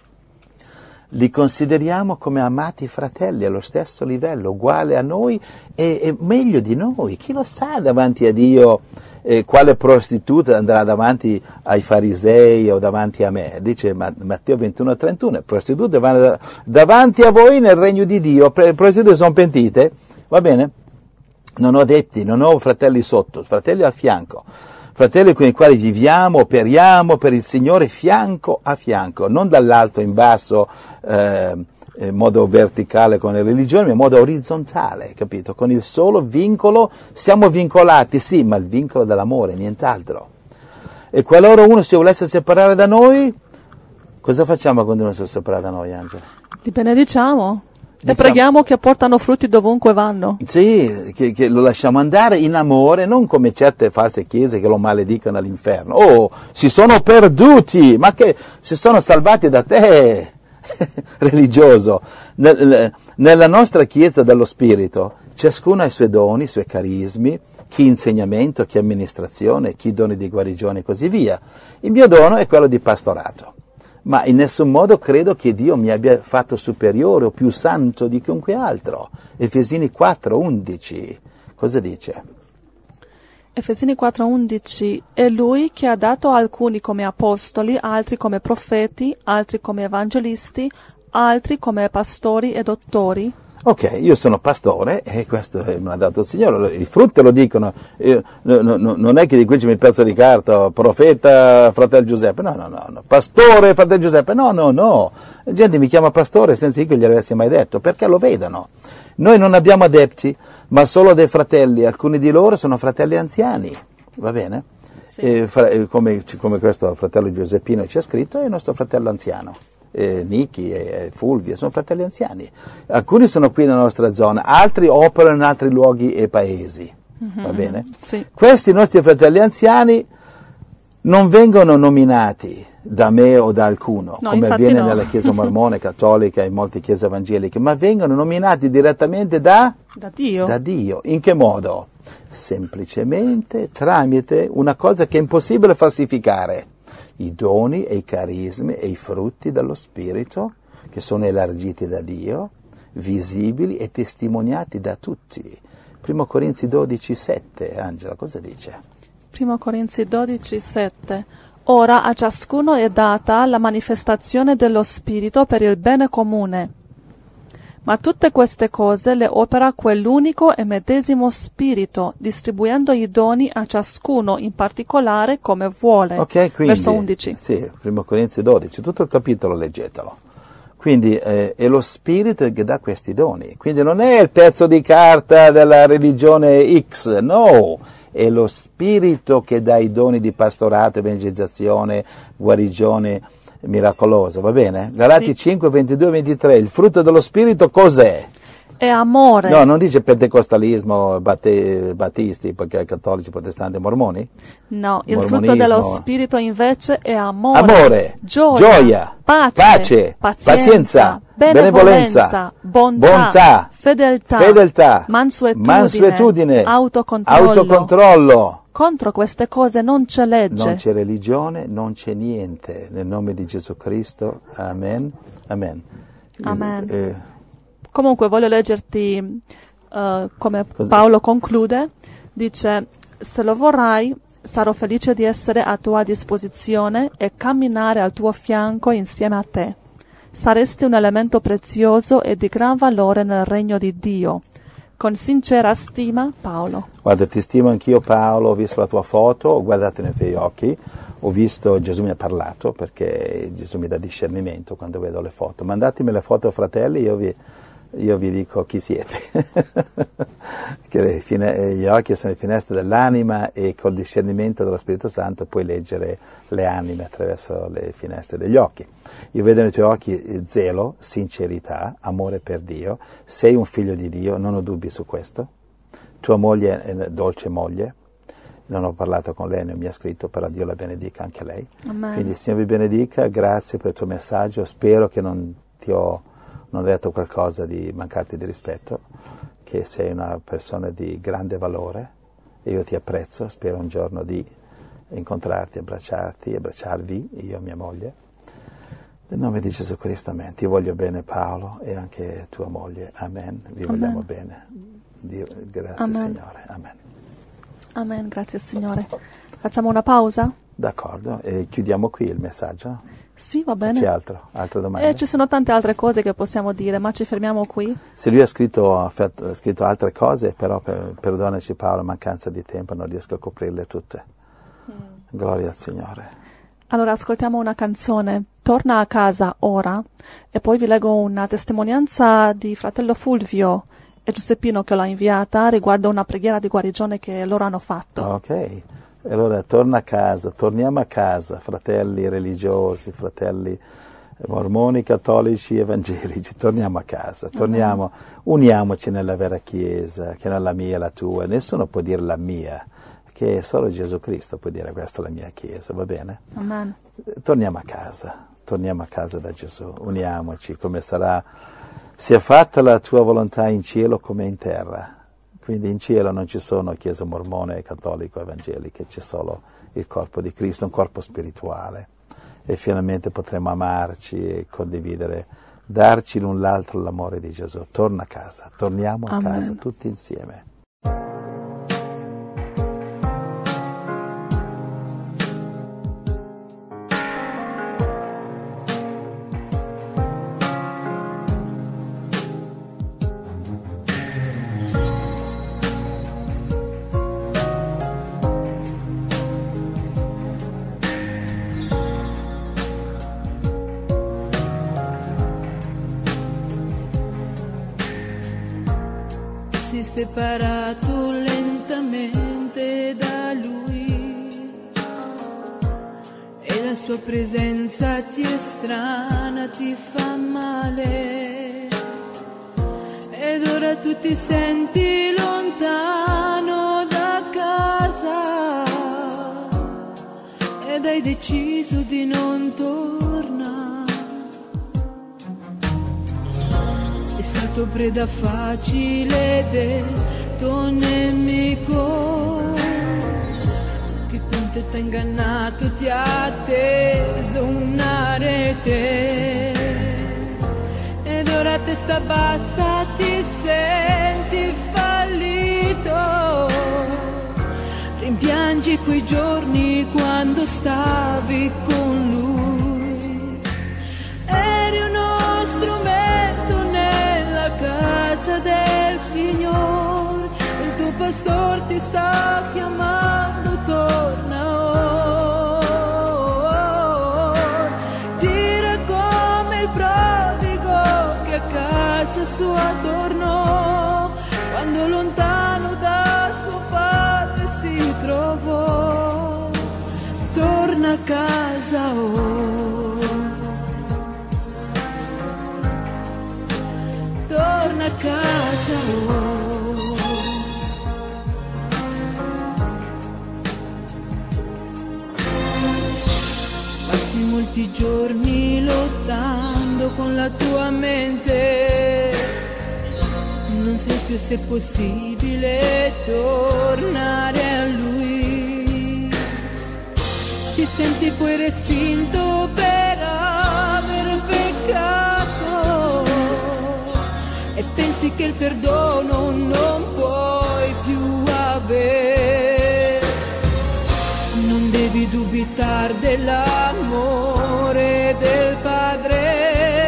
Li consideriamo come amati fratelli allo stesso livello, uguale a noi e, e meglio di noi. Chi lo sa davanti a Dio eh, quale prostituta andrà davanti ai farisei o davanti a me? Dice Matteo ventuno trentuno, prostitute vanno da, davanti a voi nel regno di Dio, le prostitute sono pentite, va bene? Non ho adepti, non ho fratelli sotto, fratelli al fianco. Fratelli con i quali viviamo, operiamo per il Signore fianco a fianco, non dall'alto in basso, eh, in modo verticale con le religioni, ma in modo orizzontale, capito? Con il solo vincolo, siamo vincolati, sì, ma il vincolo dell'amore, nient'altro. E qualora uno si volesse separare da noi, cosa facciamo quando uno si separa da noi, Angela? Li benediciamo. E Diciamo, preghiamo che portano frutti dovunque vanno. Sì, che, che lo lasciamo andare in amore, non come certe false chiese che lo maledicono all'inferno. Oh, si sono perduti, ma che si sono salvati da te, religioso. Nel, nella nostra chiesa dello Spirito, ciascuno ha i suoi doni, i suoi carismi, chi insegnamento, chi amministrazione, chi doni di guarigione e così via. Il mio dono è quello di pastorato. Ma in nessun modo credo che Dio mi abbia fatto superiore o più santo di chiunque altro. Efesini quattro undici, cosa dice? Efesini quattro undici, è Lui che ha dato alcuni come apostoli, altri come profeti, altri come evangelisti, altri come pastori e dottori. Ok, io sono pastore e questo me l'ha dato il Signore, i frutti lo dicono, io, no, no, non è che di qui c'è il pezzo di carta, profeta, fratello Giuseppe, no, no, no, no, pastore, fratello Giuseppe, no, no, no, la gente mi chiama pastore senza che glielo avessi mai detto, perché lo vedono. Noi non abbiamo adepti, ma solo dei fratelli, alcuni di loro sono fratelli anziani, va bene? Sì. E, fra, come, come questo fratello Giuseppino ci ha scritto, è il nostro fratello anziano. Eh, Nichi e Fulvia, sono fratelli anziani. Alcuni sono qui nella nostra zona, altri operano in altri luoghi e paesi. Mm-hmm. Va bene? Sì. Questi nostri fratelli anziani non vengono nominati da me o da alcuno, no, come avviene no. nella Chiesa mormone, cattolica e in molte chiese evangeliche, ma vengono nominati direttamente da, da Dio. da Dio. In che modo? Semplicemente tramite una cosa che è impossibile falsificare. I doni e i carismi e i frutti dello Spirito che sono elargiti da Dio, visibili e testimoniati da tutti. Primo Corinzi dodici sette, Angela, cosa dice? Primo Corinzi dodici sette. Ora a ciascuno è data la manifestazione dello Spirito per il bene comune. Ma tutte queste cose le opera quell'unico e medesimo Spirito, distribuendo i doni a ciascuno in particolare come vuole. Ok, quindi, verso undici. Sì, primo Corinzi dodici, tutto il capitolo leggetelo. Quindi eh, è lo Spirito che dà questi doni. Quindi non è il pezzo di carta della religione X, no! È lo Spirito che dà i doni di pastorato, evangelizzazione, guarigione miracolosa, va bene? Galati sì. cinque, ventidue, ventitré, il frutto dello Spirito cos'è? È amore. No, non dice pentecostalismo, batte, battisti, perché cattolici, protestanti, mormoni? No, il frutto dello Spirito invece è amore, amore gioia, gioia pace, pace, pazienza, pazienza, benevolenza, bontà, bontà fedeltà, fedeltà mansuetudine, mansuetudine autocontrollo. autocontrollo. Contro queste cose non c'è legge. Non c'è religione, non c'è niente. Nel nome di Gesù Cristo. Amen. Amen. Amen. Eh, eh. Comunque voglio leggerti uh, come Cos'è? Paolo conclude. Dice, se lo vorrai, sarò felice di essere a tua disposizione e camminare al tuo fianco insieme a te. Saresti un elemento prezioso e di gran valore nel regno di Dio. Con sincera stima, Paolo. Guarda, ti stimo anch'io, Paolo, ho visto la tua foto, ho guardato nei tuoi occhi, ho visto, Gesù mi ha parlato, perché Gesù mi dà discernimento quando vedo le foto. Mandatemi le foto, fratelli, io vi, io vi dico chi siete. Che le fine, gli occhi sono le finestre dell'anima e col discernimento dello Spirito Santo puoi leggere le anime attraverso le finestre degli occhi. Io vedo nei tuoi occhi zelo, sincerità, amore per Dio, sei un figlio di Dio, non ho dubbi su questo. Tua moglie è una dolce moglie, non ho parlato con lei, non mi ha scritto, però Dio la benedica anche lei. Amen. Quindi Signore vi benedica, grazie per il tuo messaggio, spero che non ti ho non ho detto qualcosa di mancarti di rispetto. che sei una persona di grande valore e io ti apprezzo, spero un giorno di incontrarti, abbracciarti, abbracciarvi, io e mia moglie. Nel nome di Gesù Cristo, amen. Ti voglio bene, Paolo, e anche tua moglie, amen. Vi Amen. vogliamo bene. Dio, grazie Amen. Signore, amen. Amen, grazie Signore. Facciamo una pausa? D'accordo, e chiudiamo qui il messaggio. Sì, va bene. C'è altro? Altre domande? Eh, ci sono tante altre cose che possiamo dire, ma ci fermiamo qui. Se lui ha scritto, ha fatto- ha scritto altre cose, però per, perdonaci Paolo, mancanza di tempo, non riesco a coprirle tutte. Gloria al Signore. Allora ascoltiamo una canzone, Torna a casa ora, e poi vi leggo una testimonianza di fratello Fulvio e Giuseppino che l'ha inviata riguardo una preghiera di guarigione che loro hanno fatto. Ok, allora torna a casa, torniamo a casa, fratelli religiosi, fratelli mormoni, cattolici, evangelici, torniamo a casa, torniamo, uniamoci nella vera Chiesa, che non è la mia e la tua, nessuno può dire la mia, che solo Gesù Cristo può dire questa è la mia Chiesa, va bene? Amen. Torniamo a casa, torniamo a casa da Gesù, uniamoci come sarà, sia fatta la tua volontà in cielo come in terra. Quindi in cielo non ci sono chiese mormone, cattolico, evangeliche, c'è solo il corpo di Cristo, un corpo spirituale. E finalmente potremo amarci e condividere, darci l'un l'altro l'amore di Gesù. Torna a casa, torniamo a Amen. casa tutti insieme. Si è separato lentamente da lui e la sua presenza ti è strana, ti fa male ed ora tu ti senti lontano da casa ed hai deciso di non tornare. Sei stato preda facile del tuo nemico che con te t'ha ingannato, ti ha teso una rete ed ora a testa bassa ti senti fallito, rimpiangi quei giorni quando stavi con lui, eri uno strumento nella casa del Signore, il tuo pastore ti sta chiamando, torna ora, tira come il prodigo che a casa sua tornò, quando lontano da suo padre si trovò, torna a casa ora, torna a casa ora. Passi molti giorni lottando con la tua mente, non sai più se è possibile tornare a lui, ti senti poi respinto per aver peccato e pensi che il perdono non puoi più avere, non devi dubitare dell'amore del Padre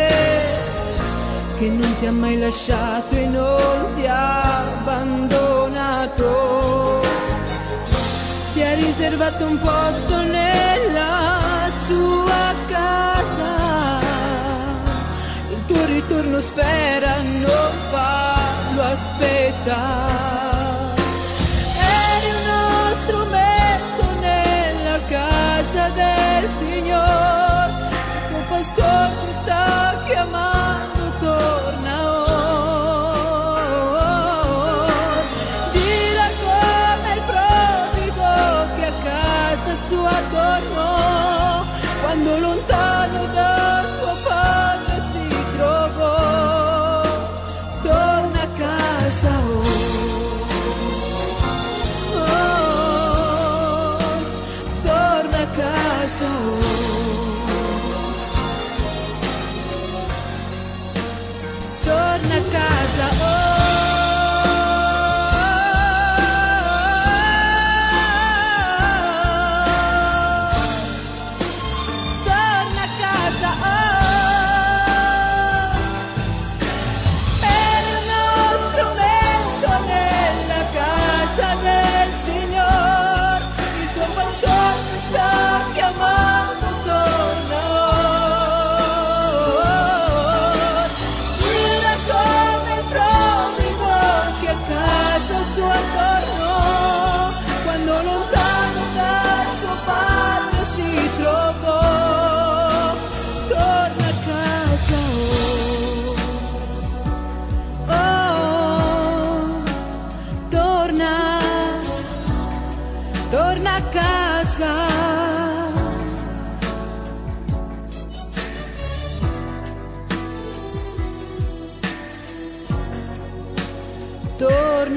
che non ti ha mai lasciato e non ti ha abbandonato, ti ha riservato un posto nella sua casa, il tuo ritorno spera, non farlo aspettare, eri uno strumento nella casa del Signore, il tuo pastore ti sta chiamando, torna ora, gira come il prodigo che a casa sua tornò, quando lontano da suo padre si trovò, torna a casa ora.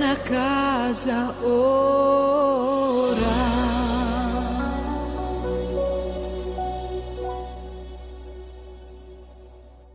a casa ora.